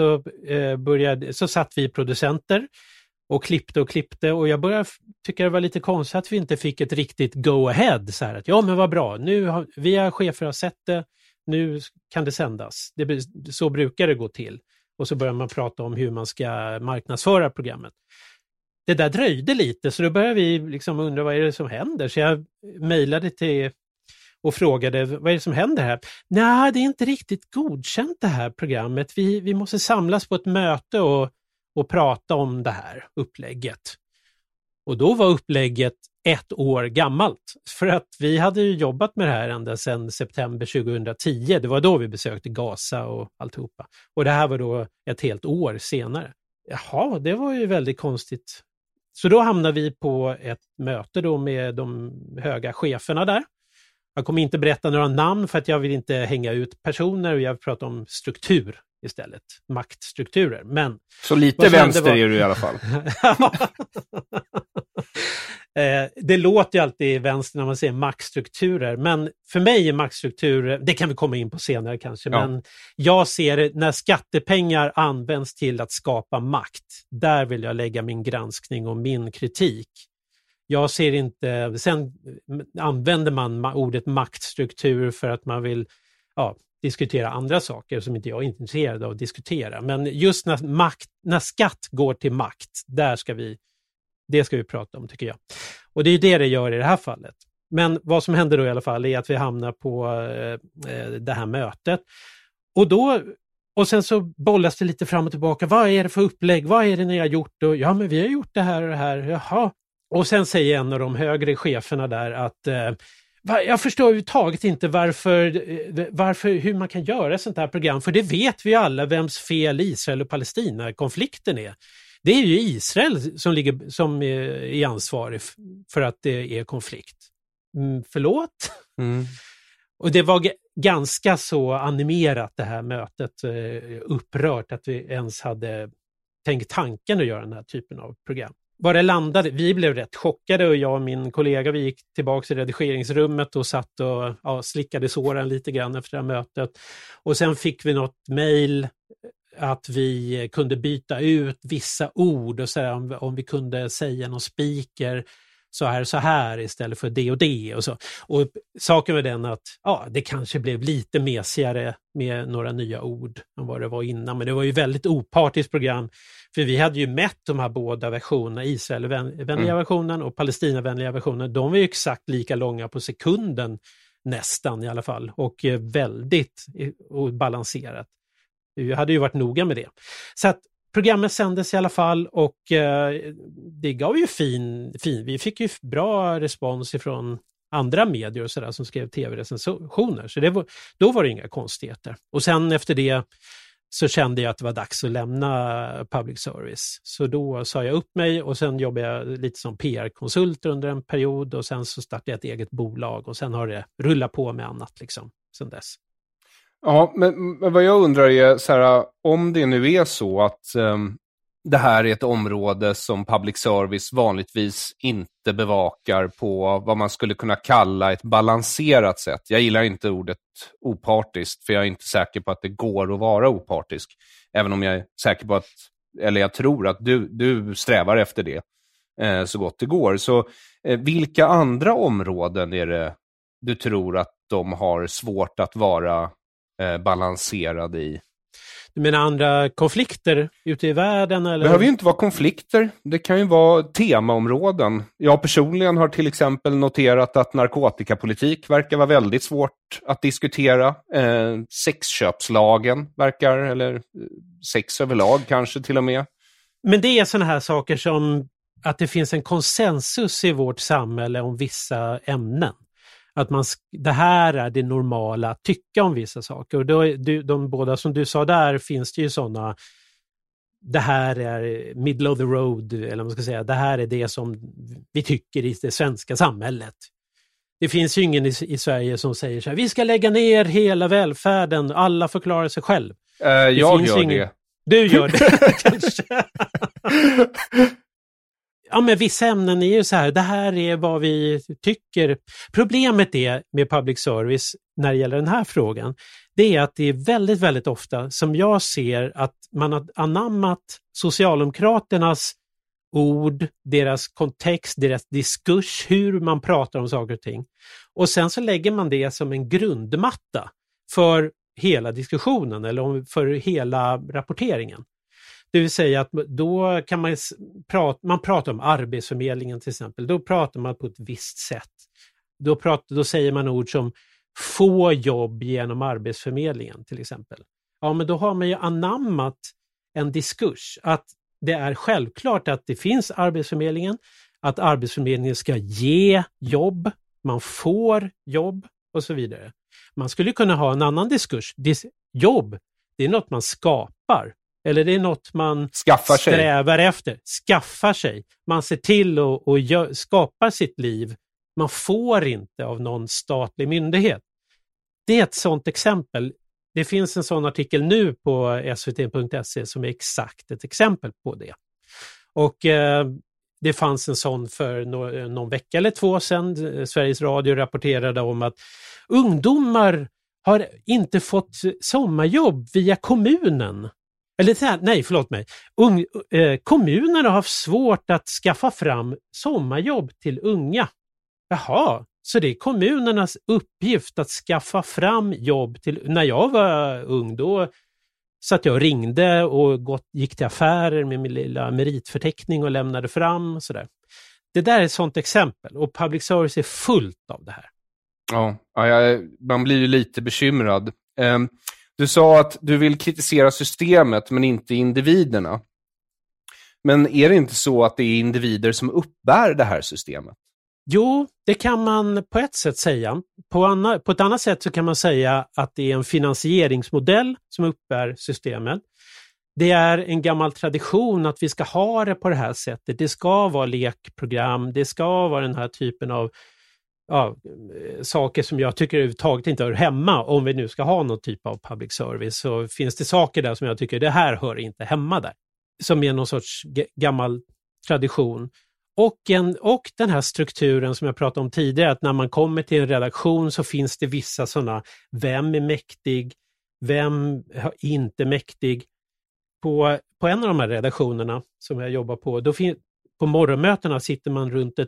Speaker 6: så satt vi producenter och klippte och jag började tycka det var lite konstigt att vi inte fick ett riktigt go-ahead. Så här att men vad bra, vi har chefer har sett det, nu kan det sändas. Så brukar det gå till. Och så börjar man prata om hur man ska marknadsföra programmet. Det där dröjde lite så då började vi liksom undra vad är det som händer. Så jag mejlade till och frågade vad är det som händer här. Nej, det är inte riktigt godkänt det här programmet. Vi måste samlas på ett möte och prata om det här upplägget. Och då var upplägget 1 år gammalt. För att vi hade ju jobbat med det här ända sedan september 2010. Det var då vi besökte Gaza och alltihopa. Och det här var då ett helt år senare. Jaha, det var ju väldigt konstigt. Så då hamnade vi på ett möte då med de höga cheferna där. Jag kommer inte berätta några namn för att jag vill inte hänga ut personer och jag vill prata om struktur istället. Maktstrukturer. Men
Speaker 5: så lite vänster är du i alla fall.
Speaker 6: Det låter ju alltid vänster när man säger maktstrukturer. Men för mig är maktstrukturer, det kan vi komma in på senare kanske. Ja. Men jag ser det när skattepengar används till att skapa makt. Där vill jag lägga min granskning och min kritik. Jag ser inte, sen använder man ordet maktstruktur för att man vill diskutera andra saker som inte jag är intresserad av att diskutera. Men just när skatt går till makt, det ska vi prata om tycker jag. Och det är det gör i det här fallet. Men vad som händer då i alla fall är att vi hamnar på det här mötet. Och sen så bollas det lite fram och tillbaka. Vad är det för upplägg? Vad är det ni har gjort? Och, men vi har gjort det här och det här. Jaha. Och sen säger en av de högre cheferna där att jag förstår överhuvudtaget inte hur man kan göra ett sånt här program. För det vet vi alla vems fel Israel och Palestina-konflikten är. Det är ju Israel som är ansvarig för att det är konflikt. Förlåt? Mm. Och det var ganska så animerat det här mötet, upprört att vi ens hade tänkt tanken att göra den här typen av program. Var det landade, vi blev rätt chockade och jag och min kollega, vi gick tillbaka till redigeringsrummet och satt och slickade såren lite grann efter det här mötet. Och sen fick vi något mejl att vi kunde byta ut vissa ord och säga om vi kunde säga någon speaker så här istället för det och det och så. Och saken var den att det kanske blev lite mesigare med några nya ord än vad det var innan, men det var ju väldigt opartiskt program, för vi hade ju mätt de här båda versionerna, Israel-vänliga versionen och Palestina-vänliga versionen, de var ju exakt lika långa på sekunden nästan i alla fall, och väldigt balanserat. Vi hade ju varit noga med det. Så att programmet sändes i alla fall, och det gav ju vi fick ju bra respons ifrån andra medier och sådär som skrev tv-recensioner. Så då var det inga konstigheter. Och sen efter det så kände jag att det var dags att lämna public service. Så då sa jag upp mig och sen jobbade jag lite som PR-konsult under en period, och sen så startade jag ett eget bolag och sen har det rullat på med annat liksom sen dess.
Speaker 5: Ja, men vad jag undrar är så här, om det nu är så att det här är ett område som public service vanligtvis inte bevakar på vad man skulle kunna kalla ett balanserat sätt. Jag gillar inte ordet opartiskt, för jag är inte säker på att det går att vara opartisk. Även om jag är säker på jag tror att du strävar efter det så gott det går. Så vilka andra områden är det du tror att de har svårt att vara balanserade i?
Speaker 6: Du menar andra konflikter ute i världen? Eller? Det
Speaker 5: behöver ju inte vara konflikter. Det kan ju vara temaområden. Jag personligen har till exempel noterat att narkotikapolitik verkar vara väldigt svårt att diskutera. Sexköpslagen verkar, eller sex överlag kanske till och med. Men
Speaker 6: det är sådana här saker som att det finns en konsensus i vårt samhälle om vissa ämnen. Att det här är det normala att tycka om vissa saker. Och då, de båda som du sa där finns det ju sådana, det här är middle of the road, eller man ska säga, det här är det som vi tycker i det svenska samhället. Det finns ju ingen i Sverige som säger så här, vi ska lägga ner hela välfärden, alla förklarar sig själv.
Speaker 5: Jag gör det.
Speaker 6: Du gör det kanske. Ja, men vissa ämnen är ju så här, det här är vad vi tycker. Problemet är med public service när det gäller den här frågan, det är att det är väldigt, väldigt ofta som jag ser att man har anammat Socialdemokraternas ord, deras kontext, deras diskurs, hur man pratar om saker och ting. Och sen så lägger man det som en grundmatta för hela diskussionen eller för hela rapporteringen. Det vill säga att då kan man prata om arbetsförmedlingen till exempel. Då pratar man på ett visst sätt. Då säger man ord som få jobb genom arbetsförmedlingen till exempel. Ja, men då har man ju anammat en diskurs att det är självklart att det finns arbetsförmedlingen, att arbetsförmedlingen ska ge jobb, man får jobb och så vidare. Man skulle kunna ha en annan diskurs. Jobb, det är något man skapar. Eller det är något man strävar efter. Skaffar sig. Man ser till och skapar sitt liv. Man får inte av någon statlig myndighet. Det är ett sådant exempel. Det finns en sån artikel nu på svt.se som är exakt ett exempel på det. Och det fanns en sån för någon vecka eller två sedan. Sveriges Radio rapporterade om att ungdomar har inte fått sommarjobb via kommunen. Kommunerna har haft svårt att skaffa fram sommarjobb till unga. Jaha, så det är kommunernas uppgift att skaffa fram jobb till... När jag var ung då satt jag och ringde och gick till affärer med min lilla meritförteckning och lämnade fram sådär. Det där är ett sånt exempel och public service är fullt av det här.
Speaker 5: Ja, man blir ju lite bekymrad. Du sa att du vill kritisera systemet men inte individerna. Men är det inte så att det är individer som uppbär det här systemet?
Speaker 6: Jo, det kan man på ett sätt säga. På ett annat sätt så kan man säga att det är en finansieringsmodell som uppbär systemet. Det är en gammal tradition att vi ska ha det på det här sättet. Det ska vara lekprogram, det ska vara den här typen av saker som jag tycker överhuvudtaget inte hör hemma. Om vi nu ska ha någon typ av public service så finns det saker där som jag tycker det här hör inte hemma där. som är någon sorts gammal tradition. Och den här strukturen som jag pratade om tidigare, att när man kommer till en redaktion så finns det vissa sådana, vem är mäktig, vem är inte mäktig. På en av de här redaktionerna som jag jobbar på, på morgonmötena sitter man runt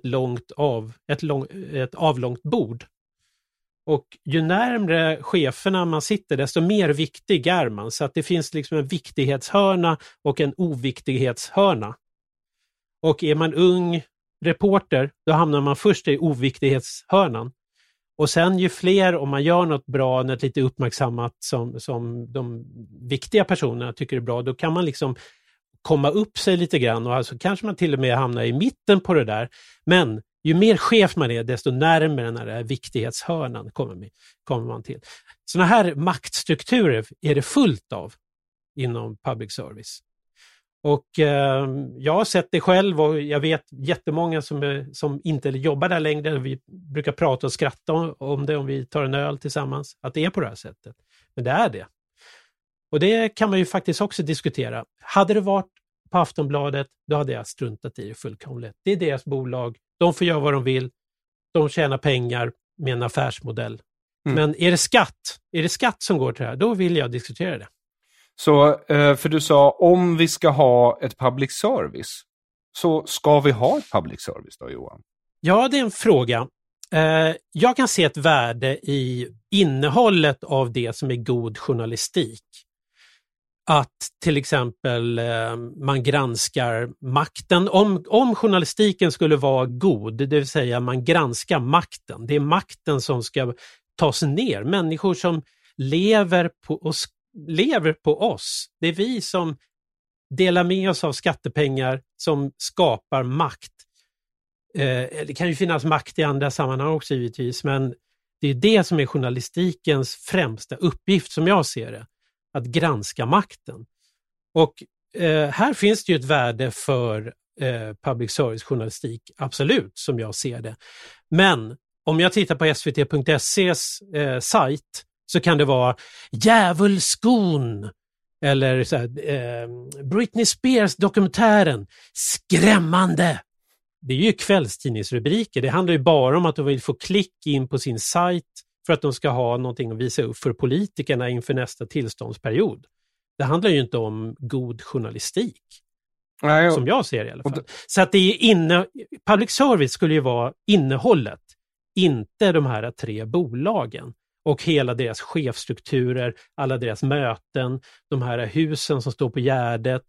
Speaker 6: ett avlångt bord. Och ju närmare cheferna man sitter, desto mer viktig är man. Så att det finns liksom en viktighetshörna och en oviktighetshörna. Och är man ung reporter, då hamnar man först i oviktighetshörnan. Och sen ju fler, om man gör något bra, något lite uppmärksammat som de viktiga personerna tycker är bra, då kan man liksom komma upp sig lite grann och alltså kanske man till och med hamnar i mitten på det där. Men ju mer chef man är, desto närmare den här viktighetshörnan kommer man till. Såna här maktstrukturer är det fullt av inom public service. Och jag har sett det själv och jag vet jättemånga som inte jobbar där längre. Vi brukar prata och skratta om det om vi tar en öl tillsammans. Att det är på det här sättet. Men det är det. Och det kan man ju faktiskt också diskutera. Hade det varit på Aftonbladet, då hade jag struntat i det fullkomligt. Det är deras bolag. De får göra vad de vill. De tjänar pengar med en affärsmodell. Men är det skatt som går till det här, då vill jag diskutera det.
Speaker 5: Så, för du sa, om vi ska ha ett public service, så ska vi ha ett public service då, Johan? Ja,
Speaker 6: det är en fråga. Jag kan se ett värde i innehållet av det som är god journalistik. Att till exempel man granskar makten. Om journalistiken skulle vara god, det vill säga man granskar makten. Det är makten som ska tas ner. Människor som lever på oss. Det är vi som delar med oss av skattepengar som skapar makt. Det kan ju finnas makt i andra sammanhang också givetvis, men det är det som är journalistikens främsta uppgift som jag ser det. Att granska makten. Och här finns det ju ett värde för public service journalistik, absolut, som jag ser det. Men om jag tittar på svt.se's sajt så kan det vara djävulskon eller så här, Britney Spears dokumentären, skrämmande. Det är ju kvällstidningsrubriker. Det handlar ju bara om att de vill få klick in på sin sajt för att de ska ha någonting att visa upp för politikerna inför nästa tillståndsperiod. Det handlar ju inte om god journalistik. Nej, som jag ser i alla fall. Så att det är public service skulle ju vara innehållet, inte de här 3 bolagen. Och hela deras chefstrukturer, alla deras möten, de här husen som står på Gärdet.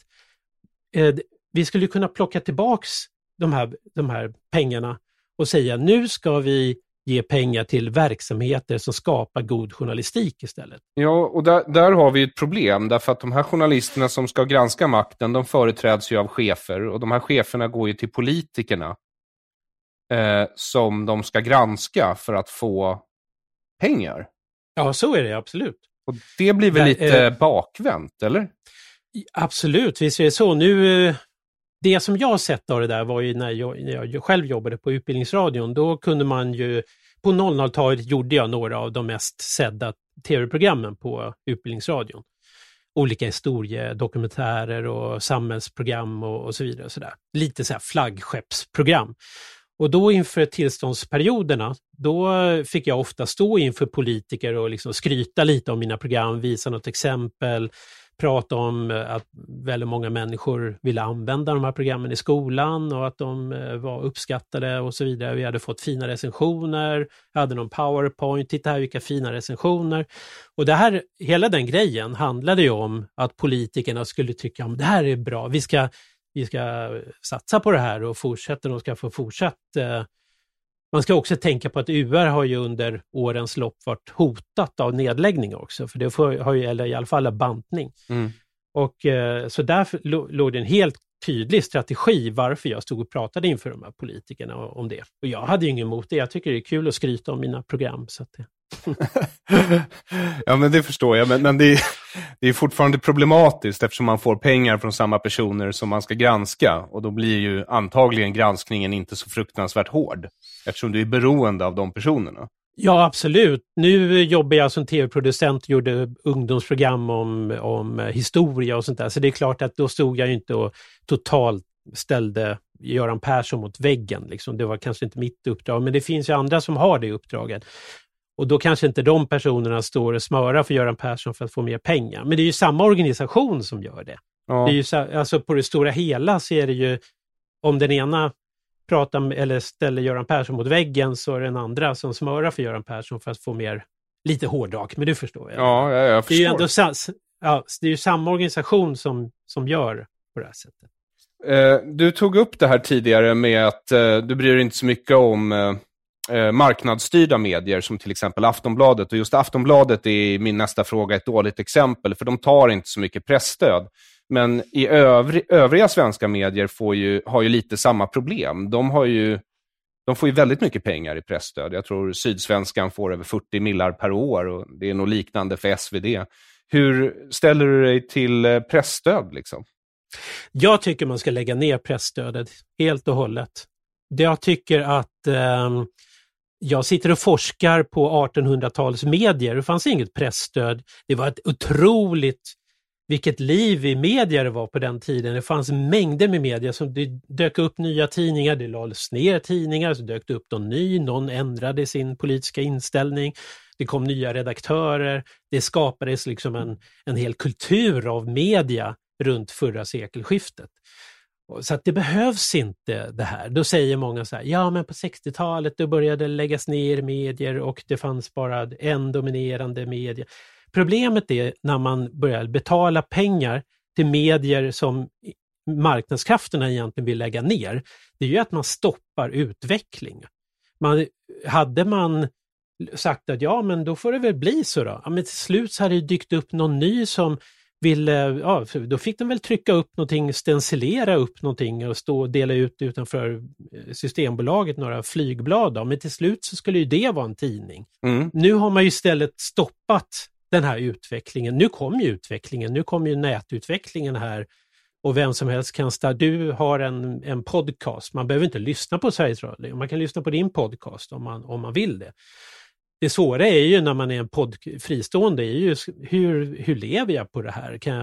Speaker 6: Vi skulle kunna plocka tillbaks de här pengarna och säga nu ska vi ge pengar till verksamheter som skapar god journalistik istället. Ja, och där har vi ett problem. Därför att de här journalisterna som ska granska makten, de företräds ju av chefer. Och de här cheferna går ju till politikerna som de ska granska för att få pengar. Ja, så är det absolut. Och det blir väl lite bakvänt, eller? Absolut, visst är det så. Nu, det som jag har sett av det där var ju när jag själv jobbade på Utbildningsradion. Då kunde man ju, på 00-talet gjorde jag några av de mest sedda tv-programmen på Utbildningsradion. Olika historiedokumentärer och samhällsprogram och så vidare. Och så där. Lite så här flaggskeppsprogram. Och då inför tillståndsperioderna, då fick jag ofta stå inför politiker och liksom skryta lite om mina program, visa något exempel, prata om att väldigt många människor ville använda de här programmen i skolan och att de var uppskattade och så vidare. Vi hade fått fina recensioner, hade någon PowerPoint, titta här vilka fina recensioner. Och det här, hela den grejen handlade ju om att politikerna skulle tycka om det här är bra, vi ska satsa på det här och fortsätta, de ska få fortsätta. Man ska också tänka på att UR har ju under årens lopp varit hotat av nedläggning också, för det har ju, eller i alla fall bantning. Och så därför låg det en helt tydlig strategi varför jag stod och pratade inför de här politikerna om det. Och jag hade ju ingen emot det, jag tycker det är kul att skryta om mina program. Så att det... Ja, men det förstår jag, men det är fortfarande problematiskt eftersom man får pengar från samma personer som man ska granska, och då blir ju antagligen granskningen inte så fruktansvärt hård eftersom du är beroende av de personerna. Ja, absolut. Nu jobbar jag som tv-producent och gjorde ungdomsprogram om historia och sånt där. Så det är klart att då stod jag ju inte och totalt ställde Göran Persson mot väggen. Liksom. Det var kanske inte mitt uppdrag, men det finns ju andra som har det uppdraget. Och då kanske inte de personerna står och smörar för Göran Persson för att få mer pengar. Men det är ju samma organisation som gör det. Ja. Det är ju alltså på det stora hela så är det ju, om den ena pratar eller ställer Göran Persson mot väggen, så är det den andra som smörar för Göran Persson för att få mer, lite hårdrak, men du förstår.
Speaker 5: Ja, jag förstår.
Speaker 6: Det är ju ändå det är ju samma organisation som gör på det här sättet.
Speaker 5: Du tog upp det här tidigare med att du bryr dig inte så mycket om marknadsstyrda medier som till exempel Aftonbladet. Och just Aftonbladet är i min nästa fråga ett dåligt exempel, för de tar inte så mycket pressstöd. Men i övriga svenska medier har ju lite samma problem. De får ju väldigt mycket pengar i pressstöd. Jag tror Sydsvenskan får över 40 miljoner per år, och det är nog liknande för SvD. Hur ställer du dig till pressstöd liksom?
Speaker 6: Jag tycker man ska lägga ner pressstödet helt och hållet. Jag tycker att jag sitter och forskar på 1800-tals medier. Det fanns inget pressstöd. Det var ett otroligt, vilket liv i medier det var på den tiden. Det fanns mängder med medier som det dök upp nya tidningar. Det lades ner tidningar, så dök det upp någon ändrade sin politiska inställning. Det kom nya redaktörer. Det skapades liksom en hel kultur av media runt förra sekelskiftet. Så att det behövs inte det här. Då säger många så här, ja men på 60-talet då började det läggas ner medier och det fanns bara en dominerande media. Problemet är när man börjar betala pengar till medier som marknadskrafterna egentligen vill lägga ner. Det är ju att man stoppar utveckling. Hade man sagt att ja men då får det väl bli så då. Ja, men till slut så hade det dykt upp någon ny som då fick de väl trycka upp någonting, stencilera upp någonting och stå och dela ut utanför Systembolaget några flygblad. Då. Men till slut så skulle ju det vara en tidning. Mm. Nu har man ju istället stoppat den här utvecklingen. Nu kommer ju nätutvecklingen här och vem som helst kan du har en podcast. Man behöver inte lyssna på Sveriges Radio. Man kan lyssna på din podcast om man vill det. Det svåra är ju när man är en fristående är ju hur lever jag på det här? Ska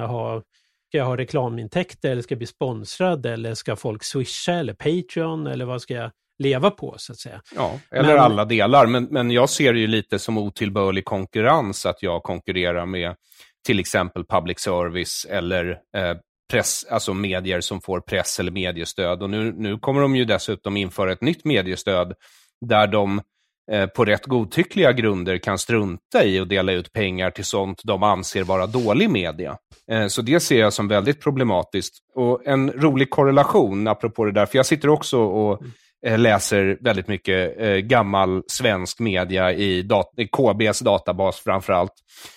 Speaker 6: jag ha reklamintäkter eller ska jag bli sponsrad eller ska folk swisha eller Patreon eller vad ska jag leva på så att säga? Ja,
Speaker 5: eller alla delar. Men jag ser det ju lite som otillbörlig konkurrens att jag konkurrerar med till exempel public service eller press, alltså medier som får press- eller mediestöd. Och nu kommer de ju dessutom införa ett nytt mediestöd där de på rätt godtyckliga grunder kan strunta i och dela ut pengar till sånt de anser vara dålig media. Så det ser jag som väldigt problematiskt. Och en rolig korrelation apropå det där, för jag sitter också och läser väldigt mycket gammal svensk media i KBs databas framförallt,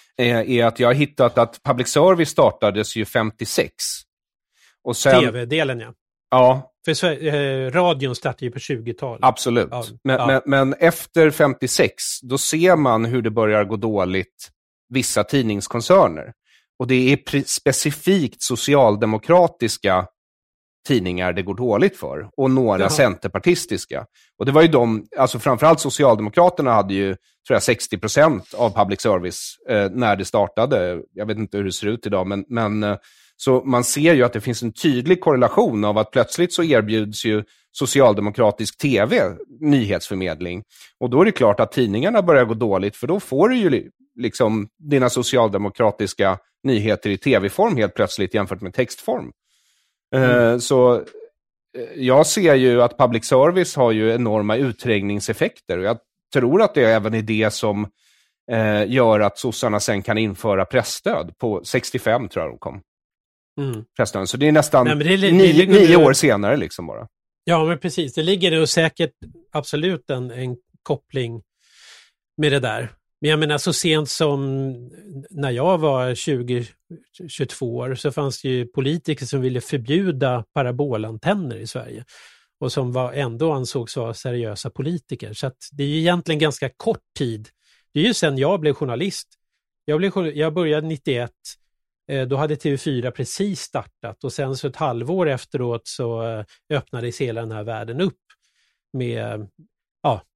Speaker 5: är att jag har hittat att public service startades ju 56. Och sen,
Speaker 6: TV-delen ja.
Speaker 5: Ja.
Speaker 6: För radion startade ju på 20-talet.
Speaker 5: Absolut. Ja. Men efter 56, då ser man hur det börjar gå dåligt vissa tidningskoncerner. Och det är specifikt socialdemokratiska tidningar det går dåligt för. Och några centerpartistiska. Och det var ju alltså framförallt Socialdemokraterna hade ju, tror jag, 60% av public service när det startade. Jag vet inte hur det ser ut idag, men så man ser ju att det finns en tydlig korrelation av att plötsligt så erbjuds ju socialdemokratisk tv nyhetsförmedling. Och då är det klart att tidningarna börjar gå dåligt, för då får du ju liksom dina socialdemokratiska nyheter i tv-form helt plötsligt jämfört med textform. Så jag ser ju att public service har ju enorma utträngningseffekter, och jag tror att det även är det som gör att sossarna sen kan införa pressstöd på 65, tror jag de kom. Pressstöd. Så det är nästan 9 år senare liksom bara.
Speaker 6: Ja, men precis. Det ligger ju säkert absolut en koppling med det där. Men jag menar, så sent som när jag var 20-22 år så fanns det ju politiker som ville förbjuda parabolantenner i Sverige. Och som ändå ansågs vara seriösa politiker. Så att det är ju egentligen ganska kort tid. Det är ju sen jag blev journalist. Jag började 91. Då hade TV4 precis startat. Och sen så ett halvår efteråt så öppnades hela den här världen upp. Med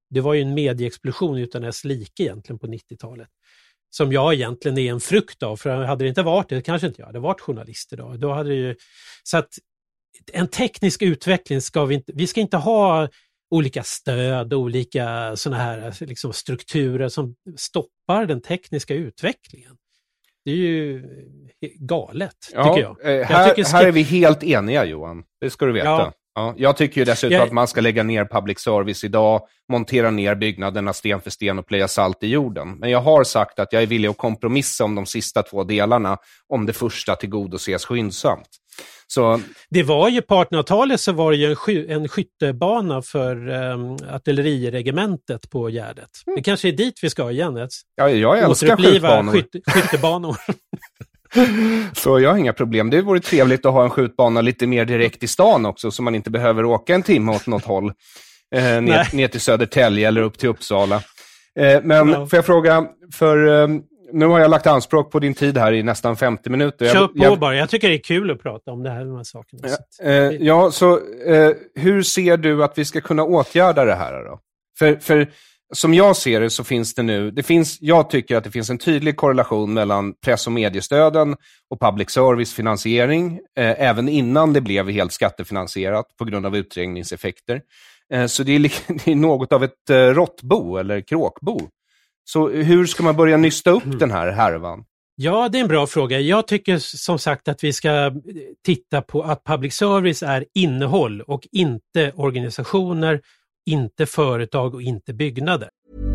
Speaker 6: Det var ju en medieexplosion utan dess like egentligen på 90-talet. Som jag egentligen är en frukt av, för hade det inte varit det, kanske inte jag hade varit journalist idag. Då hade det ju, så att en teknisk utveckling vi ska inte ha olika stöd, olika såna här liksom strukturer som stoppar den tekniska utvecklingen. Det är ju galet, tycker jag.
Speaker 5: Här är vi helt eniga, Johan. Det ska du veta.
Speaker 6: Ja.
Speaker 5: Ja, jag tycker ju dessutom att man ska lägga ner public service idag, montera ner byggnaderna sten för sten och plöja salt i jorden. Men jag har sagt att jag är villig att kompromissa om de sista 2 delarna, om det första tillgodoses skyndsamt. Så
Speaker 6: det var ju på 1800-talet så var det ju en skyttebana för artilleriregementet på Gärdet. Det kanske är dit vi ska igen.
Speaker 5: Ja, jag älskar skjutbanor.
Speaker 6: Skyttebanor.
Speaker 5: Så jag har inga problem. Det vore trevligt att ha en skjutbana lite mer direkt i stan också, så man inte behöver åka en timme åt något håll. Ner till Södertälje eller upp till Uppsala. Men får jag fråga, för nu har jag lagt anspråk på din tid här i nästan 50 minuter.
Speaker 6: Kör på bara. Jag tycker det är kul att prata om det här, de här sakerna.
Speaker 5: Hur ser du att vi ska kunna åtgärda det här då? För som jag ser det så finns det nu, jag tycker att det finns en tydlig korrelation mellan press- och mediestöden och public service finansiering, även innan det blev helt skattefinansierat på grund av utträngningseffekter. Så det är något av ett råttbo eller kråkbo. Så hur ska man börja nysta upp den här härvan?
Speaker 6: Ja, det är en bra fråga. Jag tycker som sagt att vi ska titta på att public service är innehåll och inte organisationer, inte företag och inte byggnader.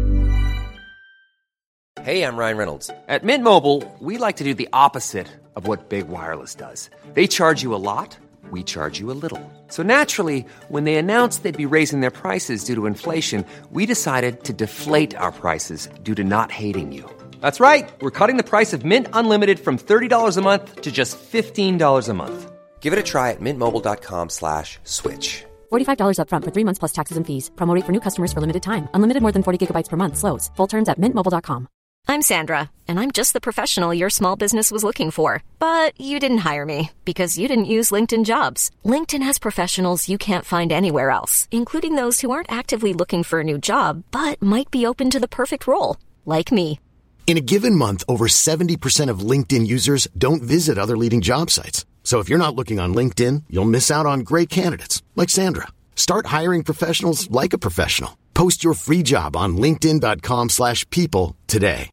Speaker 2: Hey, I'm Ryan Reynolds. At Mint Mobile, we like to do the opposite of what Big Wireless does. They charge you a lot, we charge you a little. So naturally, when they announced they'd be raising their prices due to inflation, we decided to deflate our prices due to not hating you. That's right. We're cutting the price of Mint Unlimited from $30 a month to just $15 a month. Give it a try at mintmobile.com/switch.
Speaker 3: $45 up front for 3 months plus taxes and fees. Promo rate for new customers for limited time. Unlimited more than 40 gigabytes per month slows. Full terms at mintmobile.com.
Speaker 7: I'm Sandra, and I'm just the professional your small business was looking for. But you didn't hire me because you didn't use LinkedIn Jobs. LinkedIn has professionals you can't find anywhere else, including those who aren't actively looking for a new job, but might be open to the perfect role, like me.
Speaker 4: In a given month, over 70% of LinkedIn users don't visit other leading job sites. So if you're not looking on LinkedIn, you'll miss out on great candidates like Sandra. Start hiring professionals like a professional. Post your free job on linkedin.com/people today.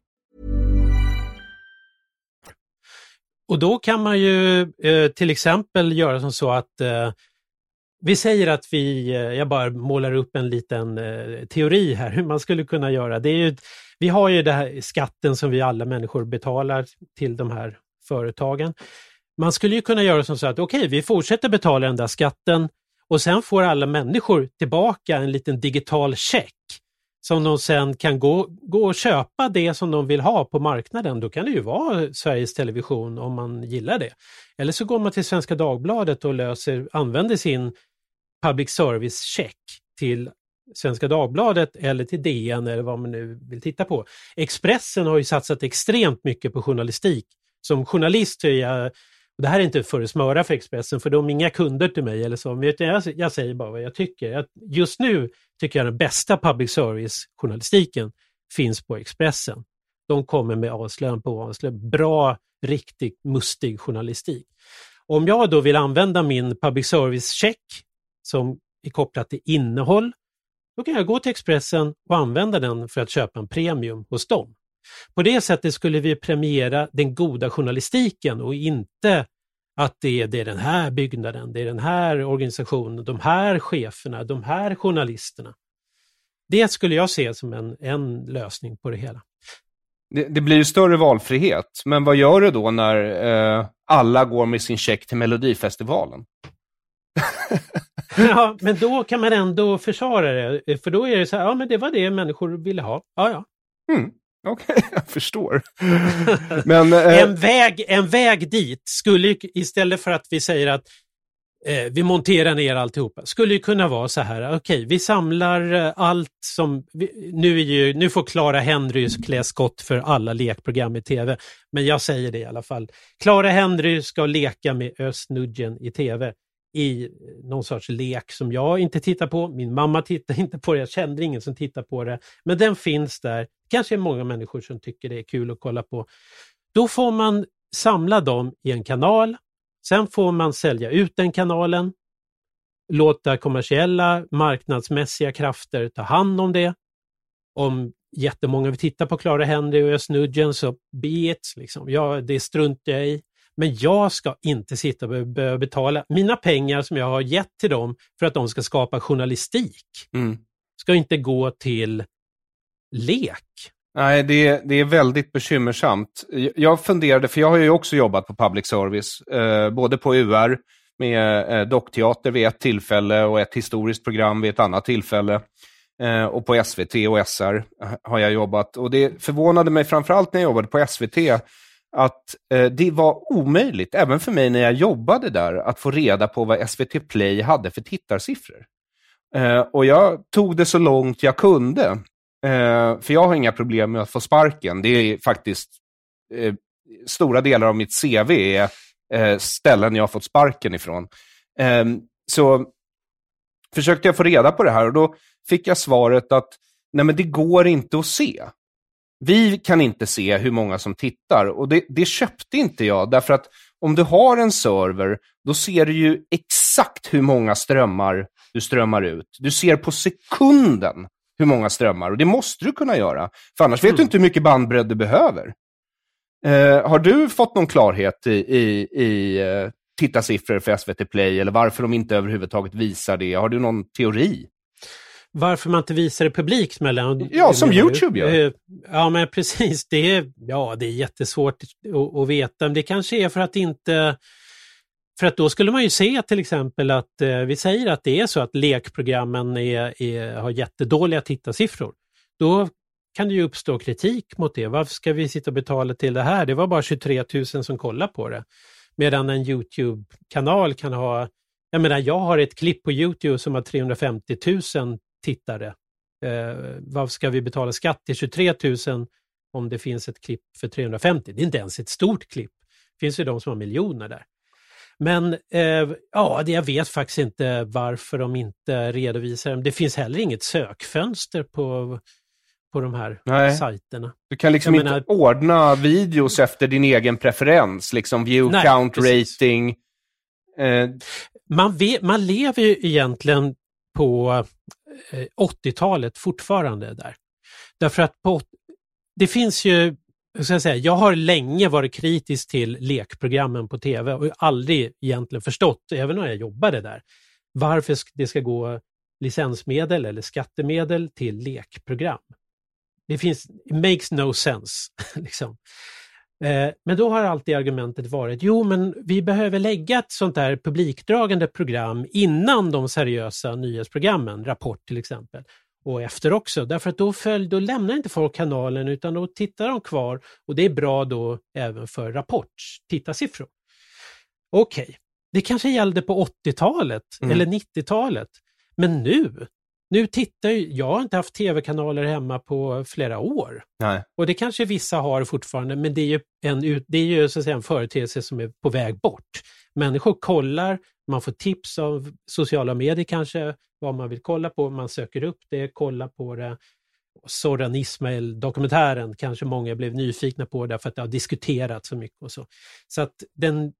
Speaker 6: Och då kan man ju till exempel göra som så att vi säger att jag bara målar upp en liten teori här hur man skulle kunna göra. Det är ju, vi har ju det här skatten som vi alla människor betalar till de här företagen. Man skulle ju kunna göra som så att okej, vi fortsätter betala den där skatten och sen får alla människor tillbaka en liten digital check som de sen kan gå och köpa det som de vill ha på marknaden. Då kan det ju vara Sveriges Television om man gillar det. Eller så går man till Svenska Dagbladet och använder sin public service check till Svenska Dagbladet eller till DN eller vad man nu vill titta på. Expressen har ju satsat extremt mycket på journalistik. Som journalist är jag, och det här är inte för att smöra för Expressen för de är inga kunder till mig eller så, jag säger bara vad jag tycker. Just nu tycker jag den bästa public service-journalistiken finns på Expressen. De kommer med avslöjanden på avslöjanden. Bra, riktigt mustig journalistik. Om jag då vill använda min public service-check som är kopplat till innehåll, då kan jag gå till Expressen och använda den för att köpa en premium hos dem. På det sättet skulle vi premiera den goda journalistiken och inte att det är den här byggnaden, det är den här organisationen, de här cheferna, de här journalisterna. Det skulle jag se som en lösning på det hela.
Speaker 5: Det blir ju större valfrihet, men vad gör du då när alla går med sin check till Melodifestivalen?
Speaker 6: Ja, men då kan man ändå försvara det, för då är det så här, ja men det var det människor ville ha. Ja.
Speaker 5: Okej, jag förstår. Men,
Speaker 6: en väg dit skulle istället för att vi säger att vi monterar ner alltihopa, skulle ju kunna vara så här, okej, vi samlar allt som, nu får Clara Henry klä skott för alla lekprogram i tv, men jag säger det i alla fall. Clara Henry ska leka med Özz Nujen i tv. i någon sorts lek som jag inte tittar på. Min mamma tittar inte på det, jag kände ingen som tittar på det. Men den finns där. Kanske är många människor som tycker det är kul att kolla på. Då får man samla dem i en kanal. Sen får man sälja ut den kanalen. Låta kommersiella, marknadsmässiga krafter ta hand om det. Om jättemånga vill titta på Clara Henry och Özz Nujen så be it, liksom. Ja, det struntar jag i. Men jag ska inte sitta och behöva betala mina pengar som jag har gett till dem för att de ska skapa journalistik. Ska inte gå till lek.
Speaker 5: Nej, det är väldigt bekymmersamt. Jag funderade, för jag har ju också jobbat på public service, både på UR med dockteater vid ett tillfälle och ett historiskt program vid ett annat tillfälle. Och på SVT och SR har jag jobbat. Och det förvånade mig framförallt när jag jobbade på SVT att det var omöjligt, även för mig när jag jobbade där, att få reda på vad SVT Play hade för tittarsiffror. Och jag tog det så långt jag kunde. För jag har inga problem med att få sparken. Det är faktiskt stora delar av mitt CV är ställen jag har fått sparken ifrån. Så försökte jag få reda på det här och då fick jag svaret att nej, men det går inte att se. Vi kan inte se hur många som tittar och det köpte inte jag, därför att om du har en server då ser du ju exakt hur många strömmar du strömmar ut. Du ser på sekunden hur många strömmar och det måste du kunna göra, för annars vet du inte hur mycket bandbredd du behöver. Har du fått någon klarhet i tittarsiffror för SVT Play eller varför de inte överhuvudtaget visar det? Har du någon teori?
Speaker 6: Varför man inte visar det publikt mellan...
Speaker 5: Ja, som YouTube gör.
Speaker 6: Ja, men precis. Det är jättesvårt att veta. Men det kanske är för att inte... För att då skulle man ju se till exempel att vi säger att det är så att lekprogrammen har jättedåliga tittarsiffror. Då kan det ju uppstå kritik mot det. Varför ska vi sitta och betala till det här? Det var bara 23 000 som kollar på det. Medan en YouTube-kanal kan ha... Jag har ett klipp på YouTube som har 350 000 tittare. Varför ska vi betala skatt till 23 000 om det finns ett klipp för 350? Det är inte ens ett stort klipp. Det finns ju de som har miljoner där. Men jag vet faktiskt inte varför de inte redovisar dem. Det finns heller inget sökfönster på de här sajterna. Du kan liksom inte
Speaker 5: ordna videos efter din egen preferens. Liksom view count, precis. Rating.
Speaker 6: Man lever ju egentligen på 80-talet fortfarande där. Därför att det finns ju, jag har länge varit kritisk till lekprogrammen på tv och aldrig egentligen förstått, även när jag jobbade där, varför det ska gå licensmedel eller skattemedel till lekprogram. It makes no sense. liksom. Men då har alltid argumentet varit, men vi behöver lägga ett sånt där publikdragande program innan de seriösa nyhetsprogrammen, Rapport till exempel, och efter också. Därför att då lämnar inte folk kanalen utan då tittar de kvar och det är bra då även för Rapports tittarsiffror. Okej, det kanske gällde på 80-talet eller 90-talet, men nu tittar jag har inte haft tv-kanaler hemma på flera år.
Speaker 5: Nej.
Speaker 6: Och det kanske vissa har fortfarande, men det är ju så att säga en företeelse som är på väg bort. Människor kollar, man får tips av sociala medier kanske, vad man vill kolla på, man söker upp det, kollar på det. Zoran Ismail-dokumentären kanske många blev nyfikna på därför att det har diskuterats så mycket och så. Så att den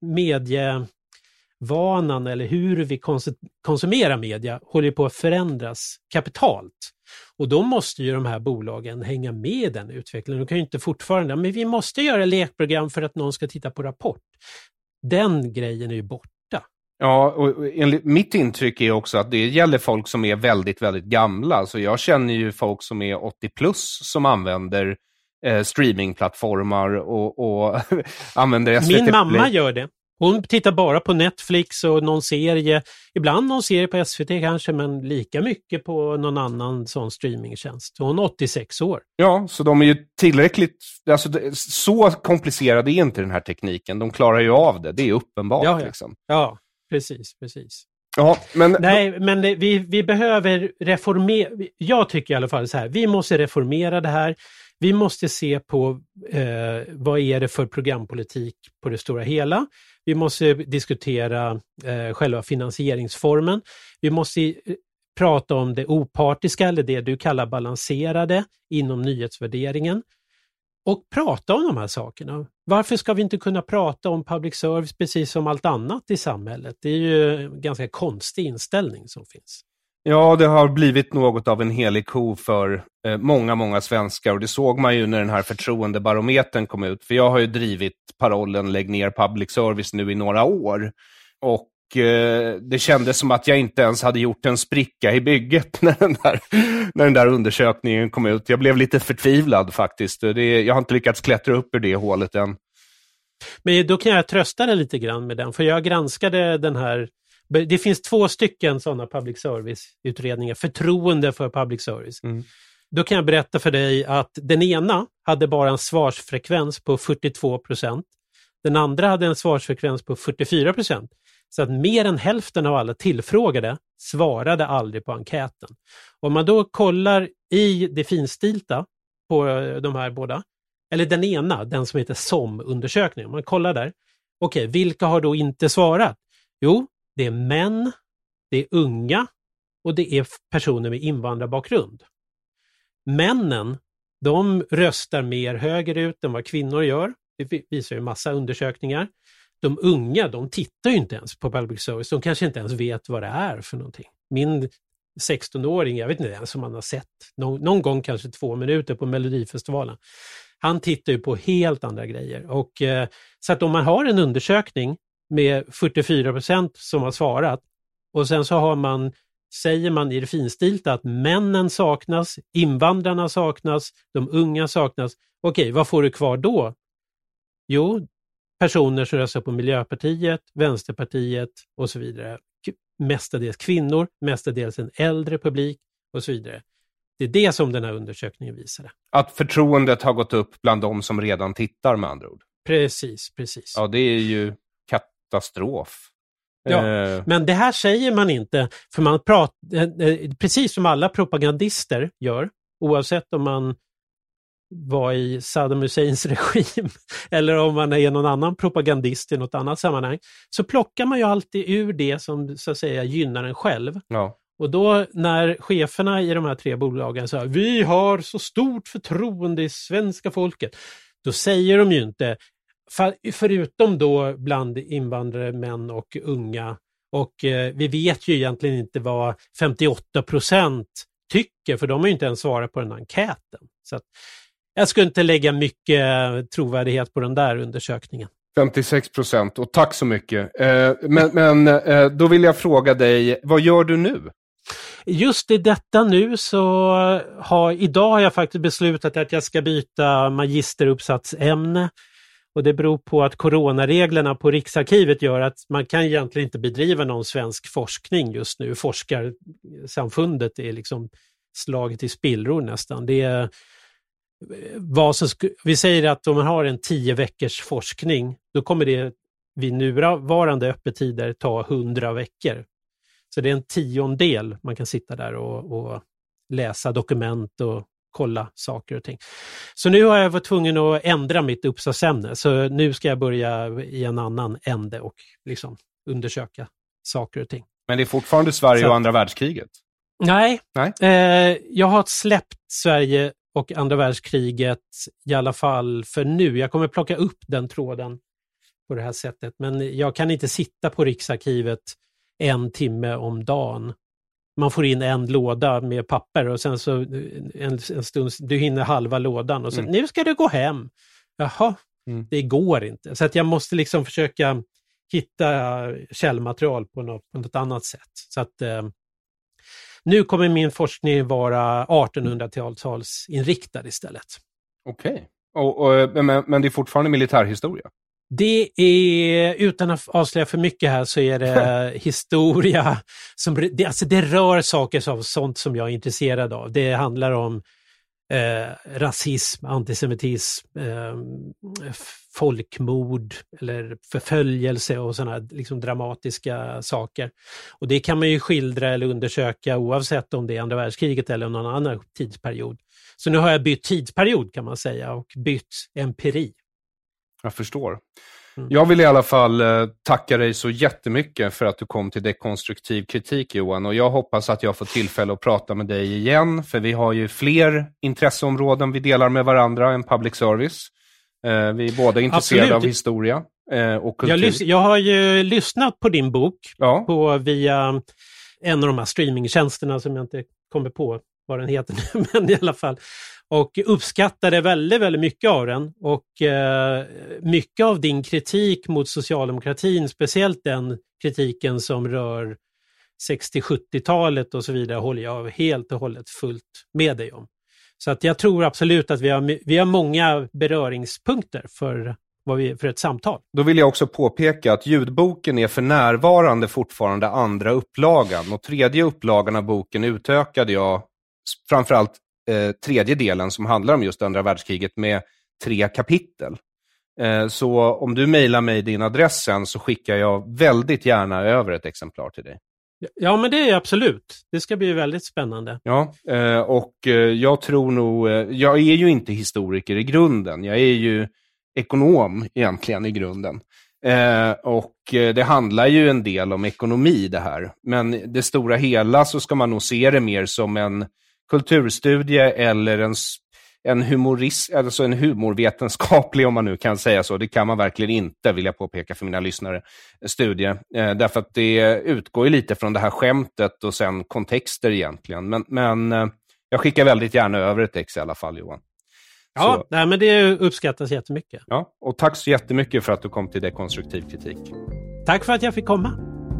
Speaker 6: medievanan eller hur vi konsumerar media håller på att förändras kapitalt. Och då måste ju de här bolagen hänga med i den utvecklingen. De kan ju inte fortfarande, men vi måste göra lekprogram för att någon ska titta på Rapport. Den grejen är ju borta.
Speaker 5: Ja, och mitt intryck är också att det gäller folk som är väldigt, väldigt gamla. Så jag känner ju folk som är 80 plus som använder streamingplattformar och använder SVT
Speaker 6: Min mamma gör det. Hon tittar bara på Netflix och någon serie. Ibland någon serie på SVT kanske, men lika mycket på någon annan sån streamingtjänst. Hon är 86 år.
Speaker 5: Ja, så de är ju tillräckligt... Alltså, så komplicerad är inte den här tekniken. De klarar ju av det. Det är uppenbart.
Speaker 6: Ja.
Speaker 5: Liksom.
Speaker 6: Ja, precis.
Speaker 5: Ja, men...
Speaker 6: Nej, men vi behöver reformera... Jag tycker i alla fall så här. Vi måste reformera det här. Vi måste se på vad är det för programpolitik på det stora hela. Vi måste diskutera själva finansieringsformen. Vi måste prata om det opartiska eller det du kallar balanserade inom nyhetsvärderingen. Och prata om de här sakerna. Varför ska vi inte kunna prata om public service precis som allt annat i samhället? Det är ju en ganska konstig inställning som finns.
Speaker 5: Ja, det har blivit något av en helig ko för många svenskar. Och det såg man ju när den här förtroendebarometern kom ut. För jag har ju drivit parollen lägg ner public service nu i några år. Och det kändes som att jag inte ens hade gjort en spricka i bygget när den där undersökningen kom ut. Jag blev lite förtvivlad faktiskt. Jag har inte lyckats klättra upp ur det hålet än.
Speaker 6: Men då kan jag trösta dig lite grann med den. För jag granskade den här. Det finns 2 stycken sådana public service-utredningar. Förtroende för public service. Mm. Då kan jag berätta för dig att den ena hade bara en svarsfrekvens på 42%. Den andra hade en svarsfrekvens på 44%. Så att mer än hälften av alla tillfrågade svarade aldrig på enkäten. Om man då kollar i det finstilta på de här båda, eller den ena, den som heter SOM-undersökningen, om man kollar där, okej, vilka har då inte svarat? Jo, det är män, det är unga och det är personer med invandrarbakgrund. Männen, de röstar mer högerut än vad kvinnor gör. Det visar ju massa undersökningar. De unga, de tittar ju inte ens på public service. De kanske inte ens vet vad det är för någonting. Min 16-åring, jag vet inte ens om man har sett någon gång kanske 2 minuter på Melodifestivalen. Han tittar ju på helt andra grejer. Och, så att om man har en undersökning med 44% som har svarat och sen så säger man i det finstilta att männen saknas, invandrarna saknas, de unga saknas. Okej, vad får du kvar då? Jo, personer som röstar på Miljöpartiet, Vänsterpartiet och så vidare. Mestadels kvinnor, mestadels en äldre publik och så vidare. Det är det som den här undersökningen visade. Att
Speaker 5: förtroendet har gått upp bland de som redan tittar med andra ord.
Speaker 6: Precis.
Speaker 5: Ja, det är ju katastrof.
Speaker 6: Ja, men det här säger man inte. För man pratar, precis som alla propagandister gör, oavsett om man var i Saddam Husseins regim eller om man är någon annan propagandist i något annat sammanhang, så plockar man ju alltid ur det som så att säga gynnar en själv. Ja. Och då när cheferna i de här 3 bolagen säger vi har så stort förtroende i svenska folket, då säger de ju inte, förutom då bland invandrare, män och unga, och vi vet ju egentligen inte vad 58% tycker, för de har ju inte ens svarat på den enkäten. Så att jag skulle inte lägga mycket trovärdighet på den där undersökningen.
Speaker 5: 56%, och tack så mycket. Men då vill jag fråga dig, vad gör du nu?
Speaker 6: Just i detta nu så idag har jag faktiskt beslutat att jag ska byta magisteruppsatsämne. Och det beror på att coronareglerna på Riksarkivet gör att man kan egentligen inte bedriva någon svensk forskning just nu. Forskarsamfundet är liksom slaget i spillror nästan. Det är vi säger att om man har en 10 veckors forskning, då kommer det vid nuvarande öppettider ta 100 veckor. Så det är en 10:ondel man kan sitta där och läsa dokument och kolla saker och ting. Så nu har jag varit tvungen att ändra mitt uppsatsämne. Så nu ska jag börja i en annan ände och liksom undersöka saker och ting.
Speaker 5: Men det är fortfarande Sverige och andra världskriget?
Speaker 6: Nej. Jag har släppt Sverige och andra världskriget i alla fall för nu. Jag kommer plocka upp den tråden på det här sättet. Men jag kan inte sitta på Riksarkivet 1 timme om dagen. Man får in en låda med papper och sen så en stund, du hinner halva lådan och så nu ska du gå hem. Jaha, det går inte. Så att jag måste liksom försöka hitta källmaterial på något annat sätt. Så att nu kommer min forskning vara 1800-talsinriktad istället.
Speaker 5: Okej. Men det är fortfarande militärhistoria?
Speaker 6: Det är, utan att avslöja för mycket här, så är det historia som, det rör saker av sånt som jag är intresserad av. Det handlar om rasism, antisemitism, folkmord eller förföljelse och sådana liksom dramatiska saker. Och det kan man ju skildra eller undersöka oavsett om det är andra världskriget eller någon annan tidsperiod. Så nu har jag bytt tidsperiod kan man säga och bytt empiri.
Speaker 5: Jag förstår. Jag vill i alla fall tacka dig så jättemycket för att du kom till Dekonstruktiv kritik, Johan. Och jag hoppas att jag får tillfälle att prata med dig igen. För vi har ju fler intresseområden vi delar med varandra än public service. Vi är båda intresserade av historia och kultur.
Speaker 6: Jag har ju lyssnat på din bok via en av de här streamingtjänsterna som jag inte kommer på vad den heter nu, men i alla fall. Och uppskattade väldigt, väldigt mycket av den. Och mycket av din kritik mot socialdemokratin, speciellt den kritiken som rör 60-70-talet och så vidare, håller jag helt och hållet fullt med dig om. Så att jag tror absolut att vi har många beröringspunkter för ett samtal.
Speaker 5: Då vill jag också påpeka att ljudboken är för närvarande fortfarande andra upplagan. Och tredje upplagan av boken utökade jag framförallt tredje delen som handlar om just andra världskriget med 3 kapitel. Så om du mejlar mig din adress sen så skickar jag väldigt gärna över ett exemplar till dig.
Speaker 6: Ja, men det är absolut. Det ska bli väldigt spännande.
Speaker 5: Ja, och jag tror nog... Jag är ju inte historiker i grunden. Jag är ju ekonom egentligen i grunden. Och det handlar ju en del om ekonomi det här. Men det stora hela så ska man nog se det mer som en kulturstudie eller en humorvetenskaplig, om man nu kan säga så. Det kan man verkligen inte, vill jag påpeka för mina lyssnare, studie. Därför att det utgår ju lite från det här skämtet och sen kontexter egentligen. Men jag skickar väldigt gärna över ett ex i alla fall, Johan.
Speaker 6: Ja, nej, men det uppskattas jättemycket.
Speaker 5: Ja, och tack så jättemycket för att du kom till Dekonstruktiv kritik.
Speaker 6: Tack för att jag fick komma.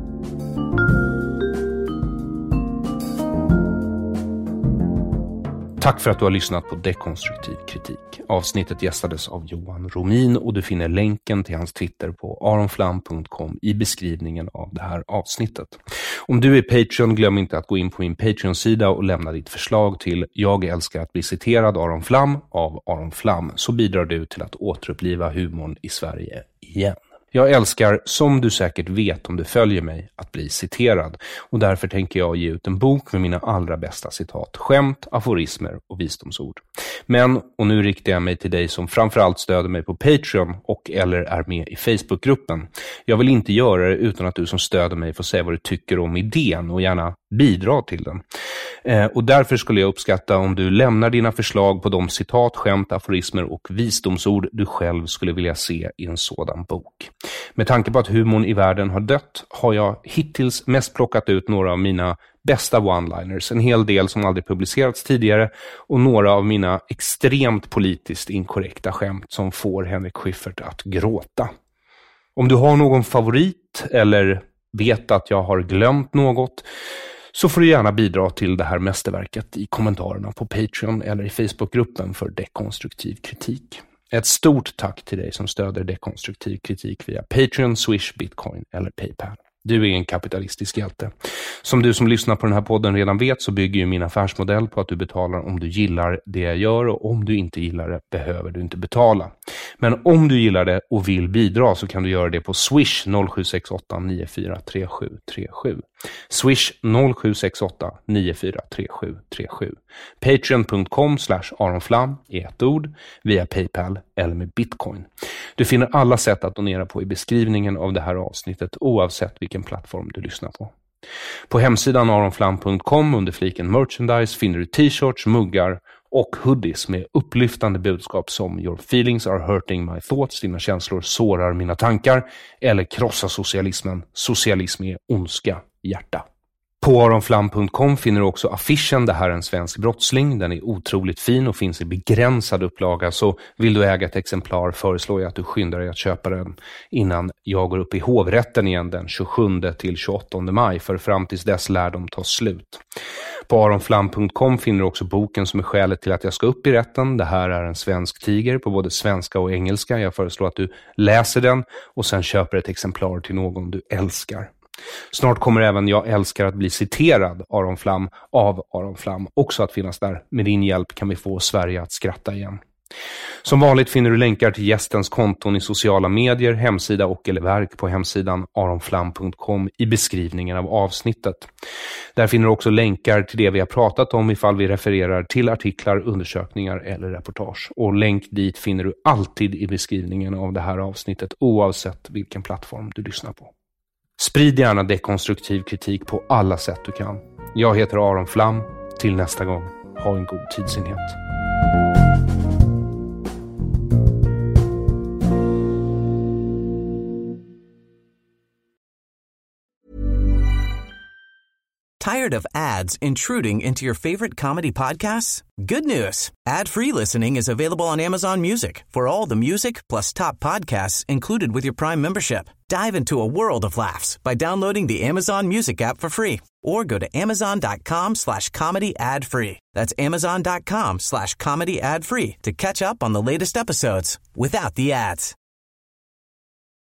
Speaker 5: Tack för att du har lyssnat på Dekonstruktiv kritik. Avsnittet gästades av Johan Romin och du finner länken till hans Twitter på aronflam.com i beskrivningen av det här avsnittet. Om du är Patreon, glöm inte att gå in på min Patreon-sida och lämna ditt förslag till Jag älskar att bli citerad Aron Flam av Aron Flam, så bidrar du till att återuppliva humorn i Sverige igen. Jag älskar, som du säkert vet om du följer mig, att bli citerad. Och därför tänker jag ge ut en bok med mina allra bästa citat, skämt, aforismer och visdomsord. Men, och nu riktar jag mig till dig som framförallt stöder mig på Patreon och eller är med i Facebookgruppen. Jag vill inte göra det utan att du som stöder mig får säga vad du tycker om idén och gärna bidra till den. Och därför skulle jag uppskatta om du lämnar dina förslag på de citat, skämt, aforismer och visdomsord du själv skulle vilja se i en sådan bok. Med tanke på att humorn i världen har dött har jag hittills mest plockat ut några av mina bästa one-liners, en hel del som aldrig publicerats tidigare och några av mina extremt politiskt inkorrekta skämt som får Henrik Schyffert att gråta. Om du har någon favorit eller vet att jag har glömt något, så får du gärna bidra till det här mästerverket i kommentarerna på Patreon eller i Facebookgruppen för Dekonstruktiv kritik. Ett stort tack till dig som stöder Dekonstruktiv kritik via Patreon, Swish, Bitcoin eller PayPal. Du är en kapitalistisk hjälte. Som du som lyssnar på den här podden redan vet så bygger ju min affärsmodell på att du betalar om du gillar det jag gör, och om du inte gillar det behöver du inte betala. Men om du gillar det och vill bidra så kan du göra det på Swish 0768 943737. Swish 0768 943737. Patreon.com/aronflam i ett ord, via PayPal eller med Bitcoin. Du finner alla sätt att donera på i beskrivningen av det här avsnittet oavsett vilken plattform du lyssnar på. På hemsidan aronflam.com under fliken merchandise finner du t-shirts, muggar och hoodies med upplyftande budskap som Your feelings are hurting my thoughts, dina känslor sårar mina tankar, eller krossa socialismen, socialism är ondska, hjärta. På aronflam.com finner du också affischen Det här är en svensk brottsling. Den är otroligt fin och finns i begränsad upplaga, så vill du äga ett exemplar föreslår jag att du skyndar dig att köpa den innan jag går upp i hovrätten igen den 27 till 28 maj, för fram tills dess lär de ta slut. På aronflam.com finner du också boken som är skälet till att jag ska upp i rätten. Det här är en svensk tiger på både svenska och engelska. Jag föreslår att du läser den och sen köper ett exemplar till någon du älskar. Snart kommer även Jag älskar att bli citerad Aron Flam av Aron Flam också att finnas där. Med din hjälp kan vi få Sverige att skratta igen. Som vanligt finner du länkar till gästens konton i sociala medier, hemsida och eller verk på hemsidan aronflam.com i beskrivningen av avsnittet. Där finner du också länkar till det vi har pratat om ifall vi refererar till artiklar, undersökningar eller reportage. Och länk dit finner du alltid i beskrivningen av det här avsnittet oavsett vilken plattform du lyssnar på. Sprid gärna dekonstruktiv kritik på alla sätt du kan. Jag heter Aron Flam. Till nästa gång, ha en god tidsenhet.
Speaker 1: Tired of ads intruding into your favorite comedy podcasts? Good news! Ad-free listening is available on Amazon Music for all the music plus top podcasts included with your Prime membership. Dive into a world of laughs by downloading the Amazon Music app for free or go to amazon.com/comedy ad-free. That's amazon.com/comedy ad-free to catch up on the latest episodes without the ads.